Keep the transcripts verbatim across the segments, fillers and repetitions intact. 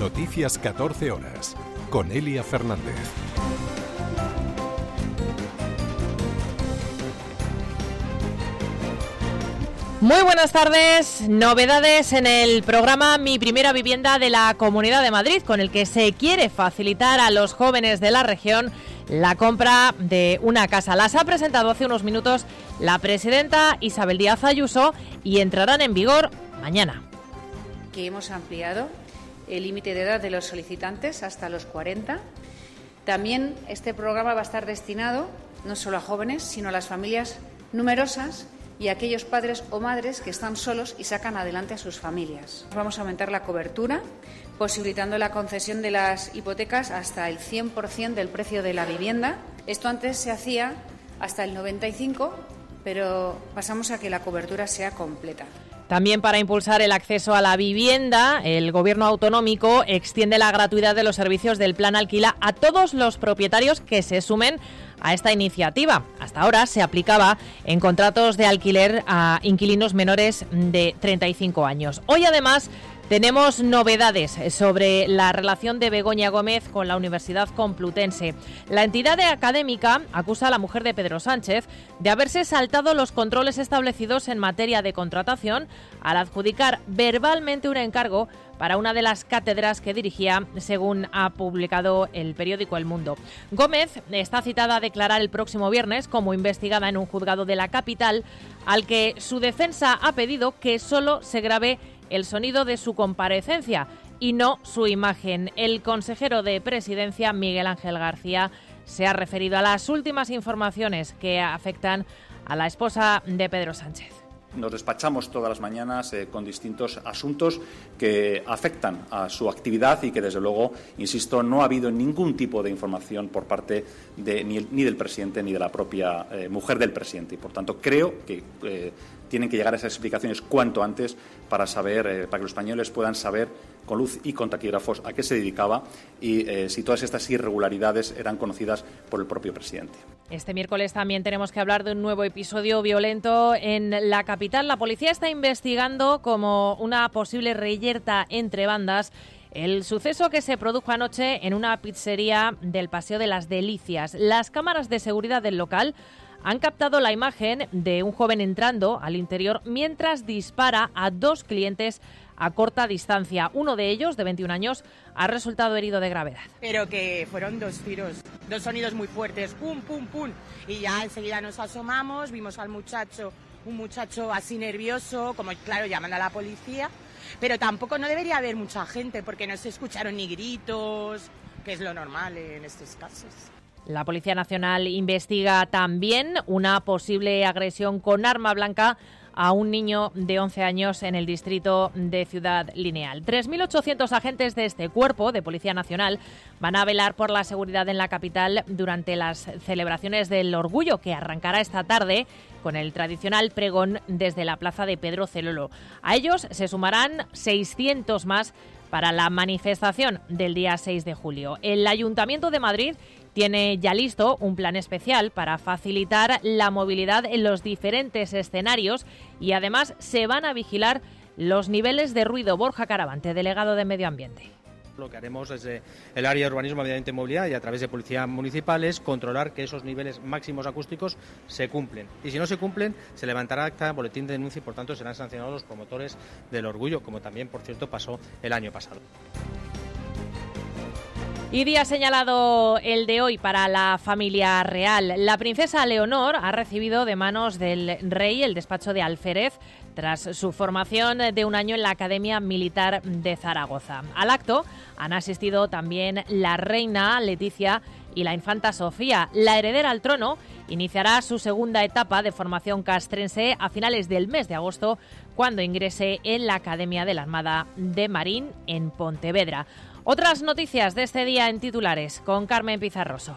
Noticias catorce horas, con Elia Fernández. Muy buenas tardes, novedades en el programa Mi Primera Vivienda de la Comunidad de Madrid, con el que se quiere facilitar a los jóvenes de la región la compra de una casa. Las ha presentado hace unos minutos la presidenta Isabel Díaz Ayuso y entrarán en vigor mañana. Que hemos ampliado el límite de edad de los solicitantes hasta los cuarenta. También este programa va a estar destinado no solo a jóvenes, sino a las familias numerosas y a aquellos padres o madres que están solos y sacan adelante a sus familias. Vamos a aumentar la cobertura, posibilitando la concesión de las hipotecas hasta el cien por ciento del precio de la vivienda. Esto antes se hacía hasta el noventa y cinco por ciento, pero pasamos a que la cobertura sea completa. También para impulsar el acceso a la vivienda, el Gobierno autonómico extiende la gratuidad de los servicios del Plan Alquila a todos los propietarios que se sumen a esta iniciativa. Hasta ahora se aplicaba en contratos de alquiler a inquilinos menores de treinta y cinco años. Hoy, además, tenemos novedades sobre la relación de Begoña Gómez con la Universidad Complutense. La entidad académica acusa a la mujer de Pedro Sánchez de haberse saltado los controles establecidos en materia de contratación al adjudicar verbalmente un encargo para una de las cátedras que dirigía, según ha publicado el periódico El Mundo. Gómez está citada a declarar el próximo viernes como investigada en un juzgado de la capital, al que su defensa ha pedido que solo se grabe el sonido de su comparecencia y no su imagen. El consejero de Presidencia, Miguel Ángel García, se ha referido a las últimas informaciones que afectan a la esposa de Pedro Sánchez. Nos despachamos todas las mañanas eh, con distintos asuntos que afectan a su actividad y que, desde luego, insisto, no ha habido ningún tipo de información por parte de, ni, el, ni del presidente ni de la propia eh, mujer del presidente. Y, por tanto, creo que eh, tienen que llegar a esas explicaciones cuanto antes para saber, eh, para que los españoles puedan saber con luz y con taquígrafos a qué se dedicaba y eh, si todas estas irregularidades eran conocidas por el propio presidente. Este miércoles también tenemos que hablar de un nuevo episodio violento en la capital. La policía está investigando como una posible reyerta entre bandas el suceso que se produjo anoche en una pizzería del Paseo de las Delicias. Las cámaras de seguridad del local han captado la imagen de un joven entrando al interior mientras dispara a dos clientes a corta distancia. Uno de ellos, de veintiún años, ha resultado herido de gravedad. Pero que fueron dos tiros, dos sonidos muy fuertes, pum, pum, pum. Y ya enseguida nos asomamos, vimos al muchacho, un muchacho así nervioso, como claro, llaman a la policía. Pero tampoco no debería haber mucha gente porque no se escucharon ni gritos, que es lo normal en estos casos. La Policía Nacional investiga también una posible agresión con arma blanca a un niño de once años en el distrito de Ciudad Lineal. tres mil ochocientos agentes de este cuerpo de Policía Nacional van a velar por la seguridad en la capital durante las celebraciones del Orgullo, que arrancará esta tarde con el tradicional pregón desde la plaza de Pedro Celolo. A ellos se sumarán seiscientos más para la manifestación del día seis de julio. El Ayuntamiento de Madrid tiene ya listo un plan especial para facilitar la movilidad en los diferentes escenarios y además se van a vigilar los niveles de ruido. Borja Caravante, delegado de Medio Ambiente. Lo que haremos desde el área de urbanismo, medio ambiente y movilidad y a través de policía municipal es controlar que esos niveles máximos acústicos se cumplen. Y si no se cumplen, se levantará acta, boletín de denuncia y por tanto serán sancionados los promotores del Orgullo, como también, por cierto, pasó el año pasado. Y día señalado el de hoy para la familia real. La princesa Leonor ha recibido de manos del rey el despacho de alférez tras su formación de un año en la Academia Militar de Zaragoza. Al acto han asistido también la reina Leticia y la infanta Sofía. La heredera al trono iniciará su segunda etapa de formación castrense a finales del mes de agosto, cuando ingrese en la Academia de la Armada de Marín en Pontevedra. Otras noticias de este día en titulares con Carmen Pizarroso.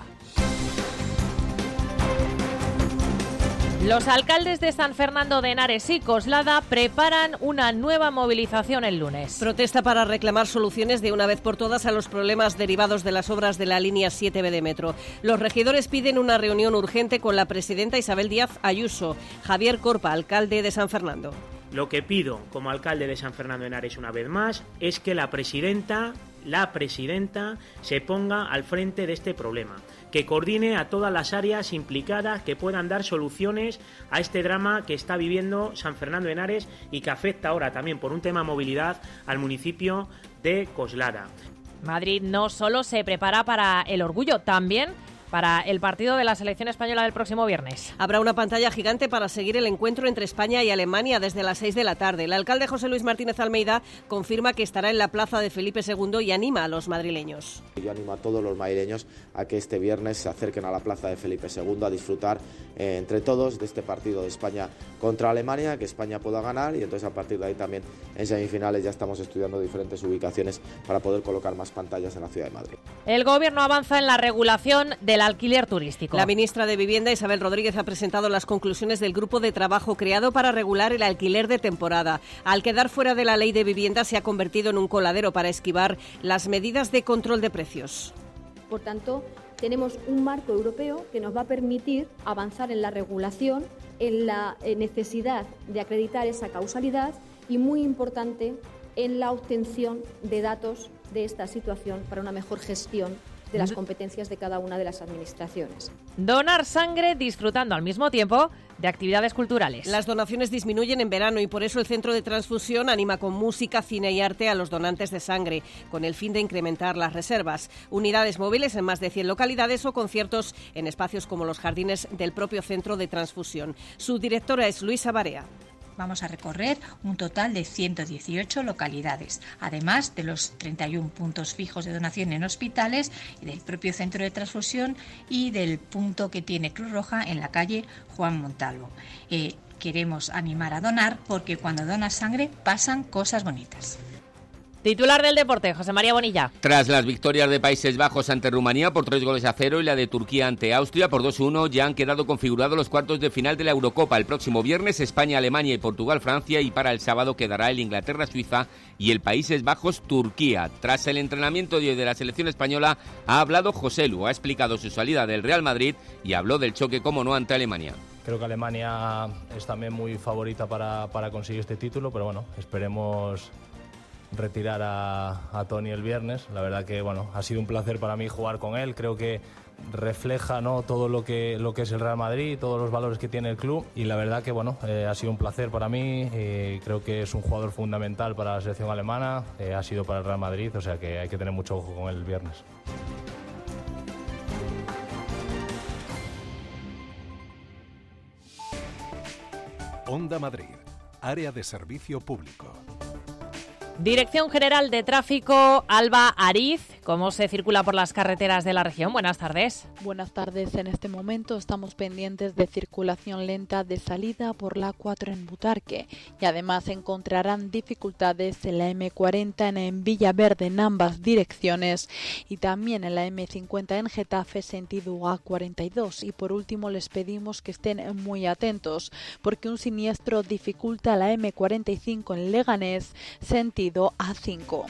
Los alcaldes de San Fernando de Henares y Coslada preparan una nueva movilización el lunes. Protesta para reclamar soluciones de una vez por todas a los problemas derivados de las obras de la línea siete B de metro. Los regidores piden una reunión urgente con la presidenta Isabel Díaz Ayuso. Javier Corpa, alcalde de San Fernando. Lo que pido como alcalde de San Fernando de Henares una vez más es que la presidenta la presidenta se ponga al frente de este problema, que coordine a todas las áreas implicadas que puedan dar soluciones a este drama que está viviendo San Fernando de Henares y que afecta ahora también por un tema de movilidad al municipio de Coslada. Madrid no solo se prepara para el orgullo, también para el partido de la selección española del próximo viernes. Habrá una pantalla gigante para seguir el encuentro entre España y Alemania desde las seis de la tarde. El alcalde José Luis Martínez Almeida confirma que estará en la plaza de Felipe segundo y anima a los madrileños. Yo animo a todos los madrileños a que este viernes se acerquen a la plaza de Felipe segundo a disfrutar eh, entre todos de este partido de España contra Alemania, que España pueda ganar, y entonces a partir de ahí también en semifinales ya estamos estudiando diferentes ubicaciones para poder colocar más pantallas en la ciudad de Madrid. El Gobierno avanza en la regulación de la alquiler turístico. La ministra de Vivienda, Isabel Rodríguez, ha presentado las conclusiones del grupo de trabajo creado para regular el alquiler de temporada. Al quedar fuera de la ley de vivienda, se ha convertido en un coladero para esquivar las medidas de control de precios. Por tanto, tenemos un marco europeo que nos va a permitir avanzar en la regulación, en la necesidad de acreditar esa causalidad y, muy importante, en la obtención de datos de esta situación para una mejor gestión de las competencias de cada una de las administraciones. Donar sangre disfrutando al mismo tiempo de actividades culturales. Las donaciones disminuyen en verano y por eso el Centro de Transfusión anima con música, cine y arte a los donantes de sangre, con el fin de incrementar las reservas. Unidades móviles en más de cien localidades o conciertos en espacios como los jardines del propio Centro de Transfusión. Su directora es Luisa Barea. Vamos a recorrer un total de ciento dieciocho localidades, además de los treinta y uno puntos fijos de donación en hospitales y del propio centro de transfusión y del punto que tiene Cruz Roja en la calle Juan Montalvo. Eh, queremos animar a donar porque cuando donas sangre pasan cosas bonitas. Titular del deporte, José María Bonilla. Tras las victorias de Países Bajos ante Rumanía por tres goles a cero y la de Turquía ante Austria por dos uno, ya han quedado configurados los cuartos de final de la Eurocopa. El próximo viernes España, Alemania y Portugal, Francia, y para el sábado quedará el Inglaterra-Suiza y el Países Bajos-Turquía. Tras el entrenamiento de hoy de la selección española, ha hablado José Lu, ha explicado su salida del Real Madrid y habló del choque, como no, ante Alemania. Creo que Alemania es también muy favorita para, para conseguir este título, pero bueno, esperemos retirar a, a Toni el viernes. La verdad que bueno, ha sido un placer para mí jugar con él. Creo que refleja, ¿no?, todo lo que lo que es el Real Madrid, todos los valores que tiene el club, y la verdad que bueno, eh, ha sido un placer para mí. Eh, creo que es un jugador fundamental para la selección alemana, eh, ha sido para el Real Madrid, o sea que hay que tener mucho ojo con él el viernes. Onda Madrid, área de servicio público. Dirección General de Tráfico, Alba Ariz. ¿Cómo se circula por las carreteras de la región? Buenas tardes. Buenas tardes. En este momento estamos pendientes de circulación lenta de salida por la A cuatro en Butarque. Y además encontrarán dificultades en la eme cuarenta en Villaverde en ambas direcciones. Y también en la eme cincuenta en Getafe, sentido A cuarenta y dos. Y por último les pedimos que estén muy atentos, porque un siniestro dificulta la eme cuarenta y cinco en Leganés, sentido A cinco.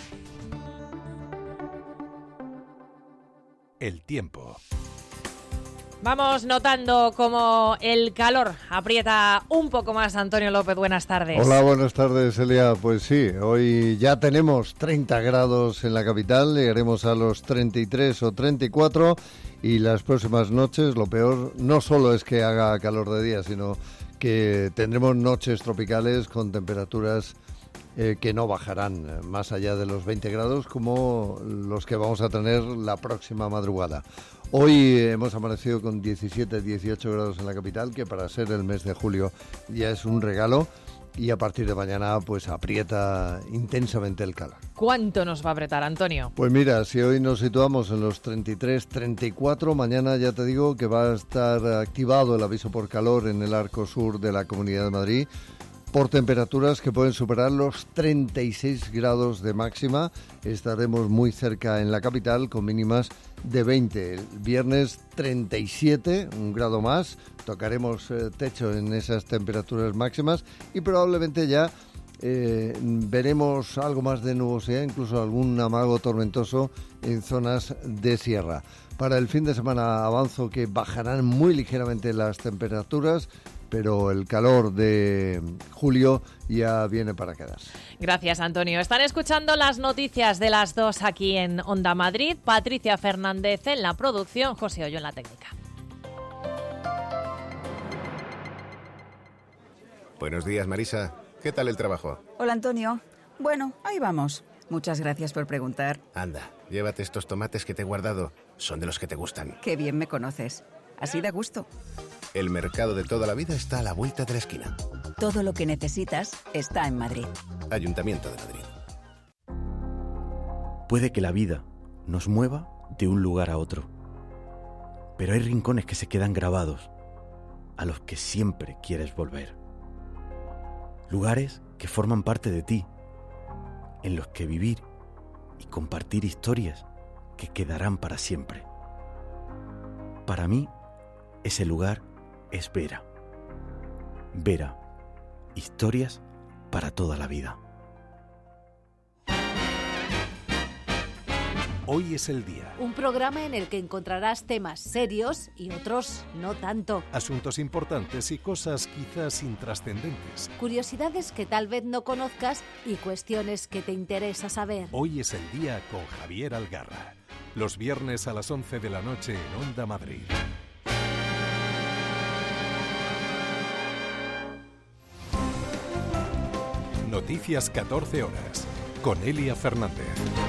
El tiempo. Vamos notando cómo el calor aprieta un poco más. Antonio López, buenas tardes. Hola, buenas tardes, Elia. Pues sí, hoy ya tenemos treinta grados en la capital, llegaremos a los treinta y tres o treinta y cuatro, y las próximas noches lo peor no solo es que haga calor de día, sino que tendremos noches tropicales con temperaturas Eh, que no bajarán más allá de los veinte grados, como los que vamos a tener la próxima madrugada. Hoy hemos amanecido con diecisiete, dieciocho grados en la capital, que para ser el mes de julio ya es un regalo, y a partir de mañana pues aprieta intensamente el calor. ¿Cuánto nos va a apretar, Antonio? Pues mira, si hoy nos situamos en los treinta y tres, treinta y cuatro, mañana ya te digo que va a estar activado el aviso por calor en el arco sur de la Comunidad de Madrid, por temperaturas que pueden superar los treinta y seis grados de máxima. Estaremos muy cerca en la capital con mínimas de veinte. El viernes treinta y siete, un grado más. Tocaremos eh, techo en esas temperaturas máximas y probablemente ya eh, veremos algo más de nubosidad, incluso algún amago tormentoso en zonas de sierra. Para el fin de semana avanzo que bajarán muy ligeramente las temperaturas, pero el calor de julio ya viene para quedarse. Gracias, Antonio. Están escuchando las noticias de las dos aquí en Onda Madrid. Patricia Fernández en la producción, José Ollo en la técnica. Buenos días, Marisa. ¿Qué tal el trabajo? Hola, Antonio. Bueno, ahí vamos. Muchas gracias por preguntar. Anda, llévate estos tomates que te he guardado. Son de los que te gustan. Qué bien me conoces. Así da gusto. El mercado de toda la vida está a la vuelta de la esquina. Todo lo que necesitas está en Madrid. Ayuntamiento de Madrid. Puede que la vida nos mueva de un lugar a otro, pero hay rincones que se quedan grabados, a los que siempre quieres volver. Lugares que forman parte de ti, en los que vivir y compartir historias que quedarán para siempre. Para mí, ese lugar es Vera. Vera, historias para toda la vida. Hoy es el día. Un programa en el que encontrarás temas serios y otros no tanto. Asuntos importantes y cosas quizás intrascendentes. Curiosidades que tal vez no conozcas y cuestiones que te interesa saber. Hoy es el día con Javier Algarra. Los viernes a las once de la noche en Onda Madrid. Noticias catorce horas con Elia Fernández.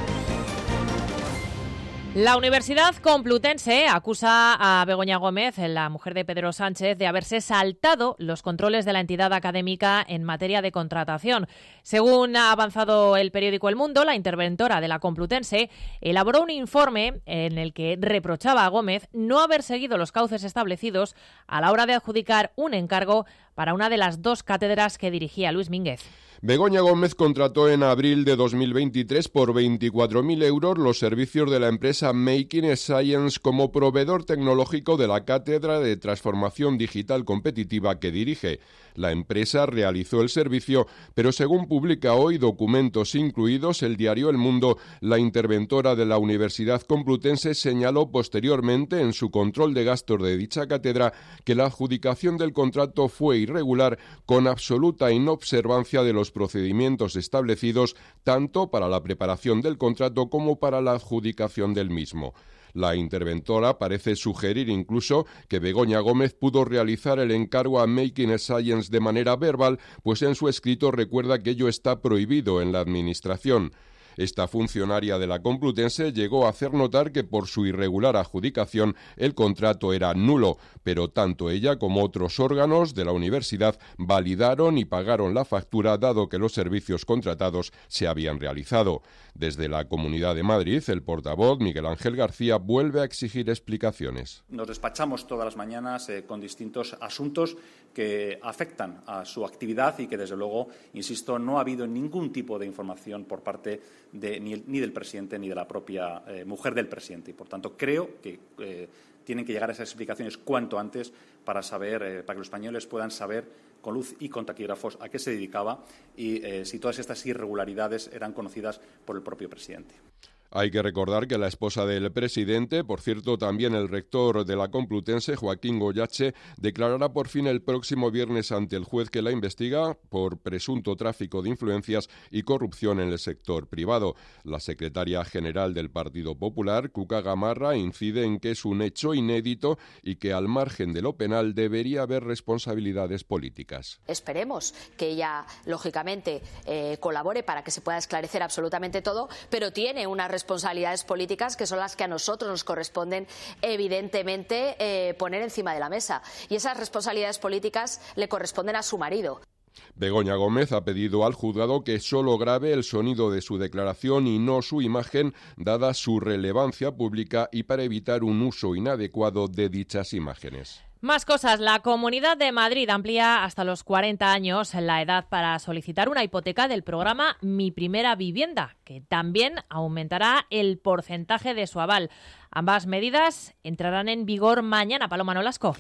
La Universidad Complutense acusa a Begoña Gómez, la mujer de Pedro Sánchez, de haberse saltado los controles de la entidad académica en materia de contratación. Según ha avanzado el periódico El Mundo, la interventora de la Complutense elaboró un informe en el que reprochaba a Gómez no haber seguido los cauces establecidos a la hora de adjudicar un encargo para una de las dos cátedras que dirigía Luis Mínguez. Begoña Gómez contrató en abril de dos mil veintitrés por veinticuatro mil euros los servicios de la empresa Making Science como proveedor tecnológico de la Cátedra de Transformación Digital Competitiva que dirige. La empresa realizó el servicio, pero según publica hoy documentos incluidos el diario El Mundo, la interventora de la Universidad Complutense señaló posteriormente en su control de gastos de dicha cátedra que la adjudicación del contrato fue irregular con absoluta inobservancia de los procedimientos establecidos tanto para la preparación del contrato como para la adjudicación del mismo. La interventora parece sugerir incluso que Begoña Gómez pudo realizar el encargo a Making Science de manera verbal, pues en su escrito recuerda que ello está prohibido en la Administración. Esta funcionaria de la Complutense llegó a hacer notar que por su irregular adjudicación el contrato era nulo, pero tanto ella como otros órganos de la universidad validaron y pagaron la factura dado que los servicios contratados se habían realizado. Desde la Comunidad de Madrid, el portavoz Miguel Ángel García vuelve a exigir explicaciones. Nos despachamos todas las mañanas eh, con distintos asuntos que afectan a su actividad y que, desde luego, insisto, no ha habido ningún tipo de información por parte de, ni, el, ni del presidente ni de la propia eh, mujer del presidente. Y, por tanto, creo que eh, tienen que llegar a esas explicaciones cuanto antes para saber, eh, para que los españoles puedan saber con luz y con taquígrafos a qué se dedicaba y eh, si todas estas irregularidades eran conocidas por el propio presidente. Hay que recordar que la esposa del presidente, por cierto, también el rector de la Complutense, Joaquín Goyache, declarará por fin el próximo viernes ante el juez que la investiga por presunto tráfico de influencias y corrupción en el sector privado. La secretaria general del Partido Popular, Cuca Gamarra, incide en que es un hecho inédito y que al margen de lo penal debería haber responsabilidades políticas. Esperemos que ella, lógicamente, eh, colabore para que se pueda esclarecer absolutamente todo, pero tiene una responsabilidad responsabilidades políticas que son las que a nosotros nos corresponden evidentemente eh, poner encima de la mesa, y esas responsabilidades políticas le corresponden a su marido. Begoña Gómez ha pedido al juzgado que solo grabe el sonido de su declaración y no su imagen, dada su relevancia pública y para evitar un uso inadecuado de dichas imágenes. Más cosas. La Comunidad de Madrid amplía hasta los cuarenta años la edad para solicitar una hipoteca del programa Mi Primera Vivienda, que también aumentará el porcentaje de su aval. Ambas medidas entrarán en vigor mañana. Paloma Nolasco.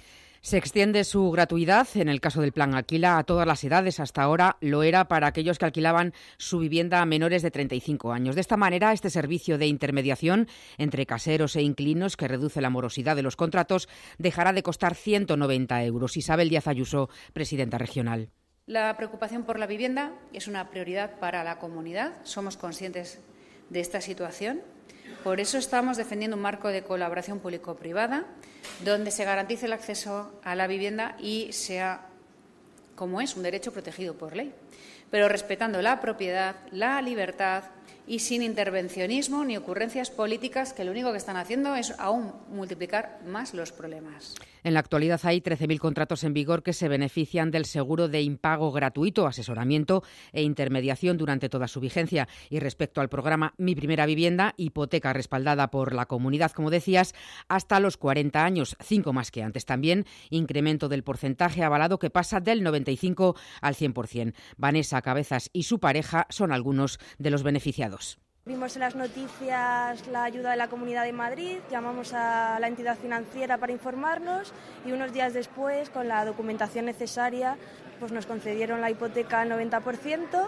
Se extiende su gratuidad, en el caso del Plan Alquila, a todas las edades. Hasta ahora lo era para aquellos que alquilaban su vivienda a menores de treinta y cinco años. De esta manera, este servicio de intermediación entre caseros e inquilinos, que reduce la morosidad de los contratos, dejará de costar ciento noventa euros. Isabel Díaz Ayuso, presidenta regional. La preocupación por la vivienda es una prioridad para la comunidad. Somos conscientes de esta situación. Por eso estamos defendiendo un marco de colaboración público-privada donde se garantice el acceso a la vivienda y sea, como es, un derecho protegido por ley, pero respetando la propiedad, la libertad y sin intervencionismo ni ocurrencias políticas que lo único que están haciendo es aún multiplicar más los problemas. En la actualidad hay trece mil contratos en vigor que se benefician del seguro de impago gratuito, asesoramiento e intermediación durante toda su vigencia. Y respecto al programa Mi Primera Vivienda, hipoteca respaldada por la comunidad, como decías, hasta los cuarenta años, cinco más que antes. También incremento del porcentaje avalado que pasa del noventa y cinco al cien por ciento. Vanessa Cabezas y su pareja son algunos de los beneficiados. Vimos en las noticias la ayuda de la Comunidad de Madrid, llamamos a la entidad financiera para informarnos y unos días después, con la documentación necesaria, pues nos concedieron la hipoteca al noventa por ciento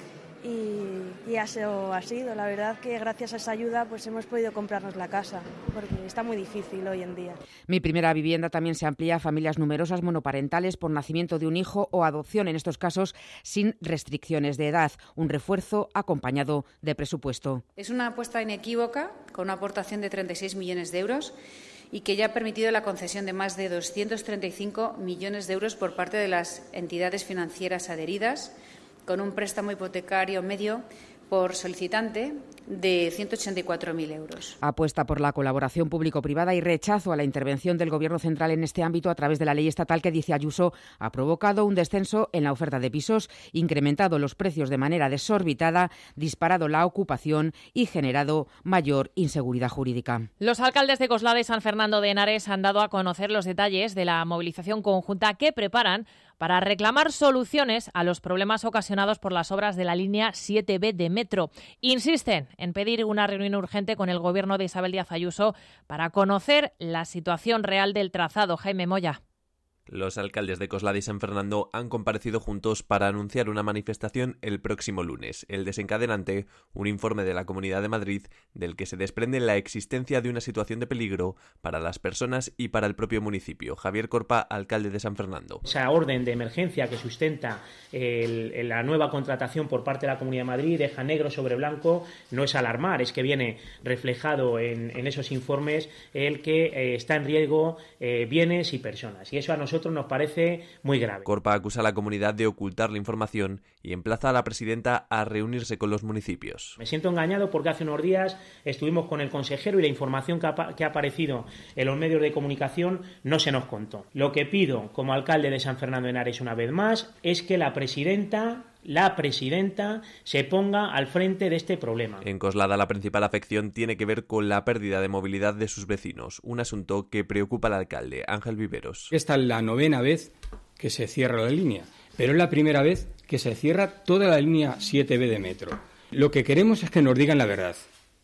y, y eso ha sido. La verdad que gracias a esa ayuda pues hemos podido comprarnos la casa, porque está muy difícil hoy en día. Mi Primera Vivienda también se amplía a familias numerosas monoparentales por nacimiento de un hijo o adopción, en estos casos sin restricciones de edad. Un refuerzo acompañado de presupuesto. Es una apuesta inequívoca con una aportación de treinta y seis millones de euros y que ya ha permitido la concesión de más de doscientos treinta y cinco millones de euros por parte de las entidades financieras adheridas, con un préstamo hipotecario medio por solicitante de ciento ochenta y cuatro mil euros. Apuesta por la colaboración público-privada y rechazo a la intervención del Gobierno central en este ámbito a través de la ley estatal que, dice Ayuso, ha provocado un descenso en la oferta de pisos, incrementado los precios de manera desorbitada, disparado la ocupación y generado mayor inseguridad jurídica. Los alcaldes de Coslada y San Fernando de Henares han dado a conocer los detalles de la movilización conjunta que preparan para reclamar soluciones a los problemas ocasionados por las obras de la línea siete B de metro. Insisten en pedir una reunión urgente con el Gobierno de Isabel Díaz Ayuso para conocer la situación real del trazado. Jaime Moya. Los alcaldes de Coslada y San Fernando han comparecido juntos para anunciar una manifestación el próximo lunes. El desencadenante, un informe de la Comunidad de Madrid, del que se desprende la existencia de una situación de peligro para las personas y para el propio municipio. Javier Corpa, alcalde de San Fernando. Esa orden de emergencia que sustenta el, el, la nueva contratación por parte de la Comunidad de Madrid deja negro sobre blanco, no es alarmar, es que viene reflejado en, en esos informes el que eh, está en riesgo eh, bienes y personas. Y eso a nosotros nos parece muy grave. Corpa acusa a la comunidad de ocultar la información y emplaza a la presidenta a reunirse con los municipios. Me siento engañado porque hace unos días estuvimos con el consejero y la información que ha, que ha aparecido en los medios de comunicación no se nos contó. Lo que pido como alcalde de San Fernando de Henares una vez más es que la presidenta la presidenta se ponga al frente de este problema. En Coslada la principal afección tiene que ver con la pérdida de movilidad de sus vecinos, un asunto que preocupa al alcalde, Ángel Viveros. Esta es la novena vez que se cierra la línea, pero es la primera vez que se cierra toda la línea siete B de metro. Lo que queremos es que nos digan la verdad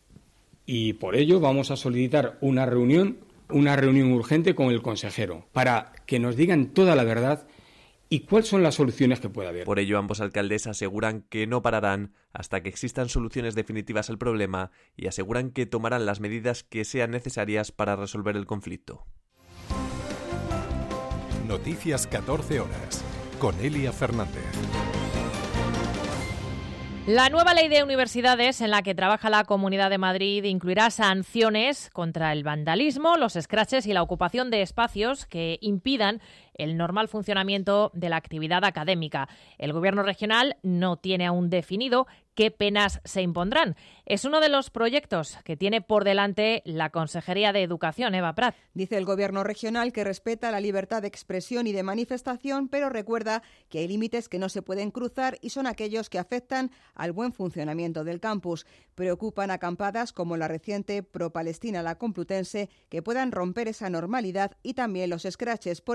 y por ello vamos a solicitar una reunión, una reunión urgente con el consejero para que nos digan toda la verdad ¿y cuáles son las soluciones que puede haber? Por ello, ambos alcaldes aseguran que no pararán hasta que existan soluciones definitivas al problema y aseguran que tomarán las medidas que sean necesarias para resolver el conflicto. Noticias catorce horas, con Elia Fernández. La nueva ley de universidades en la que trabaja la Comunidad de Madrid incluirá sanciones contra el vandalismo, los scratches y la ocupación de espacios que impidan el normal funcionamiento de la actividad académica. El Gobierno regional no tiene aún definido qué penas se impondrán. Es uno de los proyectos que tiene por delante la Consejería de Educación, Eva Prat. Dice el Gobierno regional que respeta la libertad de expresión y de manifestación, pero recuerda que hay límites que no se pueden cruzar y son aquellos que afectan al buen funcionamiento del campus. Preocupan acampadas como la reciente pro-palestina La Complutense que puedan romper esa normalidad y también los scratches. Por eso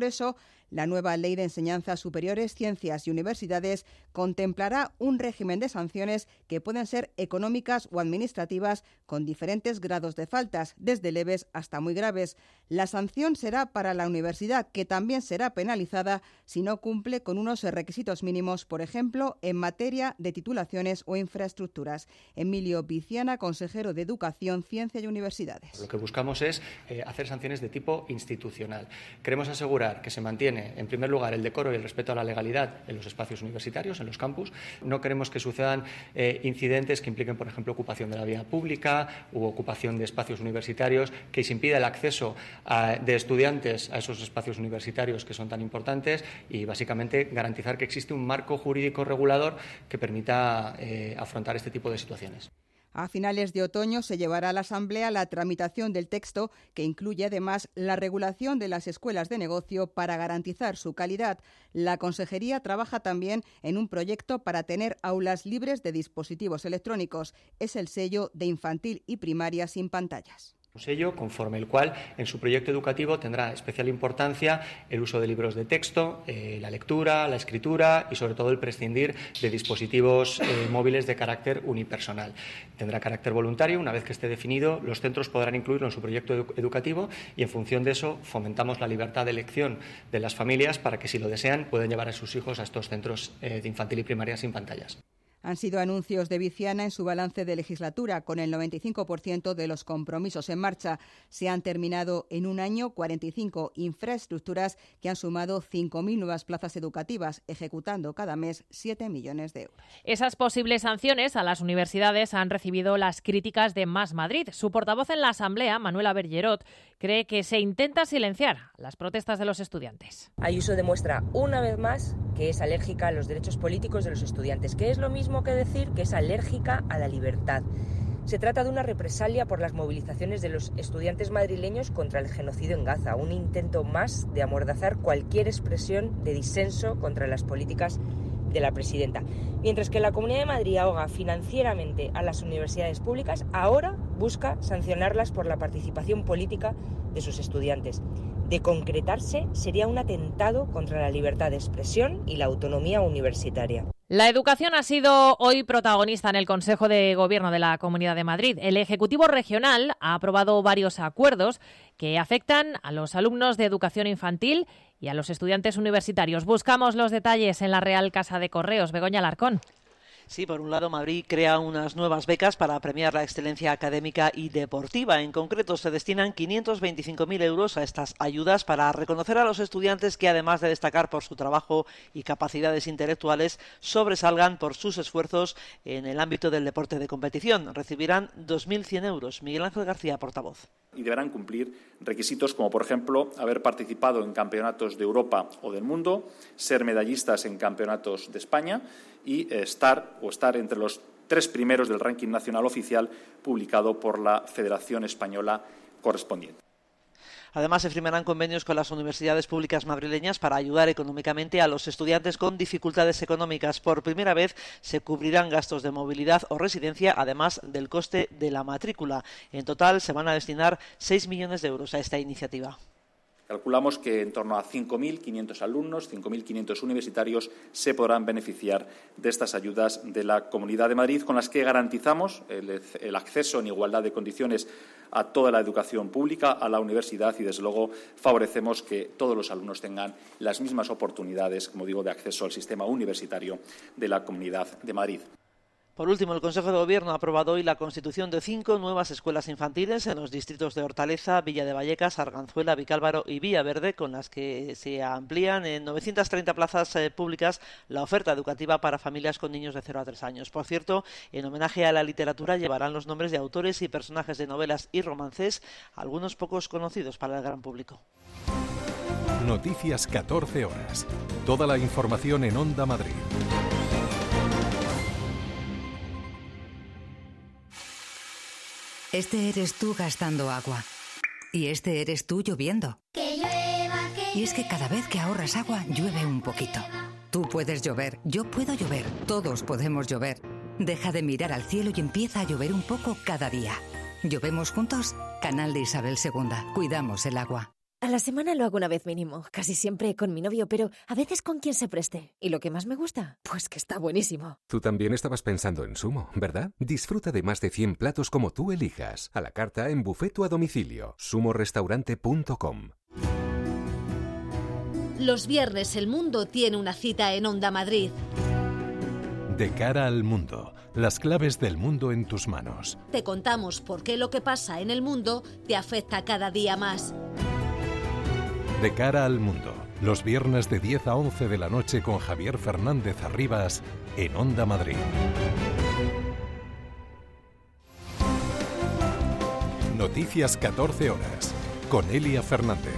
La nueva Ley de Enseñanza Superiores, Ciencias y Universidades contemplará un régimen de sanciones que pueden ser económicas o administrativas con diferentes grados de faltas, desde leves hasta muy graves. La sanción será para la universidad, que también será penalizada si no cumple con unos requisitos mínimos, por ejemplo, en materia de titulaciones o infraestructuras. Emilio Viciana, consejero de Educación, Ciencia y Universidades. Lo que buscamos es eh, hacer sanciones de tipo institucional. Queremos asegurar que se mantiene, en primer lugar, el decoro y el respeto a la legalidad en los espacios universitarios, en los campus. No queremos que sucedan eh, incidentes que impliquen, por ejemplo, ocupación de la vía pública u ocupación de espacios universitarios, que se impida el acceso a, de estudiantes a esos espacios universitarios que son tan importantes, y básicamente garantizar que existe un marco jurídico regulador que permita eh, afrontar este tipo de situaciones. A finales de otoño se llevará a la Asamblea la tramitación del texto, que incluye además la regulación de las escuelas de negocio para garantizar su calidad. La Consejería trabaja también en un proyecto para tener aulas libres de dispositivos electrónicos. Es el sello de infantil y primaria sin pantallas. Un sello conforme el cual en su proyecto educativo tendrá especial importancia el uso de libros de texto, eh, la lectura, la escritura y sobre todo el prescindir de dispositivos eh, móviles de carácter unipersonal. Tendrá carácter voluntario. Una vez que esté definido, los centros podrán incluirlo en su proyecto edu- educativo y en función de eso fomentamos la libertad de elección de las familias para que, si lo desean, puedan llevar a sus hijos a estos centros eh, de infantil y primaria sin pantallas. Han sido anuncios de Viciana en su balance de legislatura. Con el noventa y cinco por ciento de los compromisos en marcha, se han terminado en un año cuarenta y cinco infraestructuras que han sumado cinco mil nuevas plazas educativas, ejecutando cada mes siete millones de euros. Esas posibles sanciones a las universidades han recibido las críticas de Más Madrid. Su portavoz en la Asamblea, Manuela Bergerot, cree que se intenta silenciar las protestas de los estudiantes. Ayuso demuestra una vez más que es alérgica a los derechos políticos de los estudiantes, que es lo mismo que decir que es alérgica a la libertad. Se trata de una represalia por las movilizaciones de los estudiantes madrileños contra el genocidio en Gaza, un intento más de amordazar cualquier expresión de disenso contra las políticas de la presidenta. Mientras que la Comunidad de Madrid ahoga financieramente a las universidades públicas, ahora busca sancionarlas por la participación política de sus estudiantes. De concretarse, sería un atentado contra la libertad de expresión y la autonomía universitaria. La educación ha sido hoy protagonista en el Consejo de Gobierno de la Comunidad de Madrid. El Ejecutivo Regional ha aprobado varios acuerdos que afectan a los alumnos de educación infantil y a los estudiantes universitarios. Buscamos los detalles en la Real Casa de Correos. Begoña Alarcón. Sí, por un lado, Madrid crea unas nuevas becas para premiar la excelencia académica y deportiva. En concreto, se destinan quinientos veinticinco mil euros a estas ayudas para reconocer a los estudiantes que, además de destacar por su trabajo y capacidades intelectuales, sobresalgan por sus esfuerzos en el ámbito del deporte de competición. Recibirán dos mil cien euros. Miguel Ángel García, portavoz. Y deberán cumplir requisitos como, por ejemplo, haber participado en campeonatos de Europa o del mundo, ser medallistas en campeonatos de España y estar o estar entre los tres primeros del ranking nacional oficial publicado por la Federación Española correspondiente. Además, se firmarán convenios con las universidades públicas madrileñas para ayudar económicamente a los estudiantes con dificultades económicas. Por primera vez se cubrirán gastos de movilidad o residencia, además del coste de la matrícula. En total se van a destinar seis millones de euros a esta iniciativa. Calculamos que en torno a cinco mil quinientos alumnos, cinco mil quinientos universitarios se podrán beneficiar de estas ayudas de la Comunidad de Madrid, con las que garantizamos el, el acceso en igualdad de condiciones a toda la educación pública, a la universidad y, desde luego, favorecemos que todos los alumnos tengan las mismas oportunidades, como digo, de acceso al sistema universitario de la Comunidad de Madrid. Por último, el Consejo de Gobierno ha aprobado hoy la constitución de cinco nuevas escuelas infantiles en los distritos de Hortaleza, Villa de Vallecas, Arganzuela, Vicálvaro y Villaverde, con las que se amplían en novecientas treinta plazas eh, públicas la oferta educativa para familias con niños de cero a tres años. Por cierto, en homenaje a la literatura llevarán los nombres de autores y personajes de novelas y romances, algunos pocos conocidos para el gran público. Noticias catorce horas. Toda la información en Onda Madrid. Este eres tú gastando agua. Y este eres tú lloviendo. Que llueva, que y es que cada vez que ahorras agua, llueve un poquito. Tú puedes llover, yo puedo llover, todos podemos llover. Deja de mirar al cielo y empieza a llover un poco cada día. ¿Llovemos juntos? Canal de Isabel segunda. Cuidamos el agua. A las la semana lo hago una vez mínimo, casi siempre con mi novio, pero a veces con quien se preste. ¿Y lo que más me gusta? Pues que está buenísimo. Tú también estabas pensando en Sumo, ¿verdad? Disfruta de más de cien platos como tú elijas, a la carta, en buffet o a domicilio. sumo restaurante punto com. Los viernes el mundo tiene una cita en Onda Madrid. De cara al mundo, las claves del mundo en tus manos. Te contamos por qué lo que pasa en el mundo te afecta cada día más. De cara al mundo, los viernes de diez a once de la noche con Javier Fernández Arribas en Onda Madrid. Noticias catorce horas con Elia Fernández.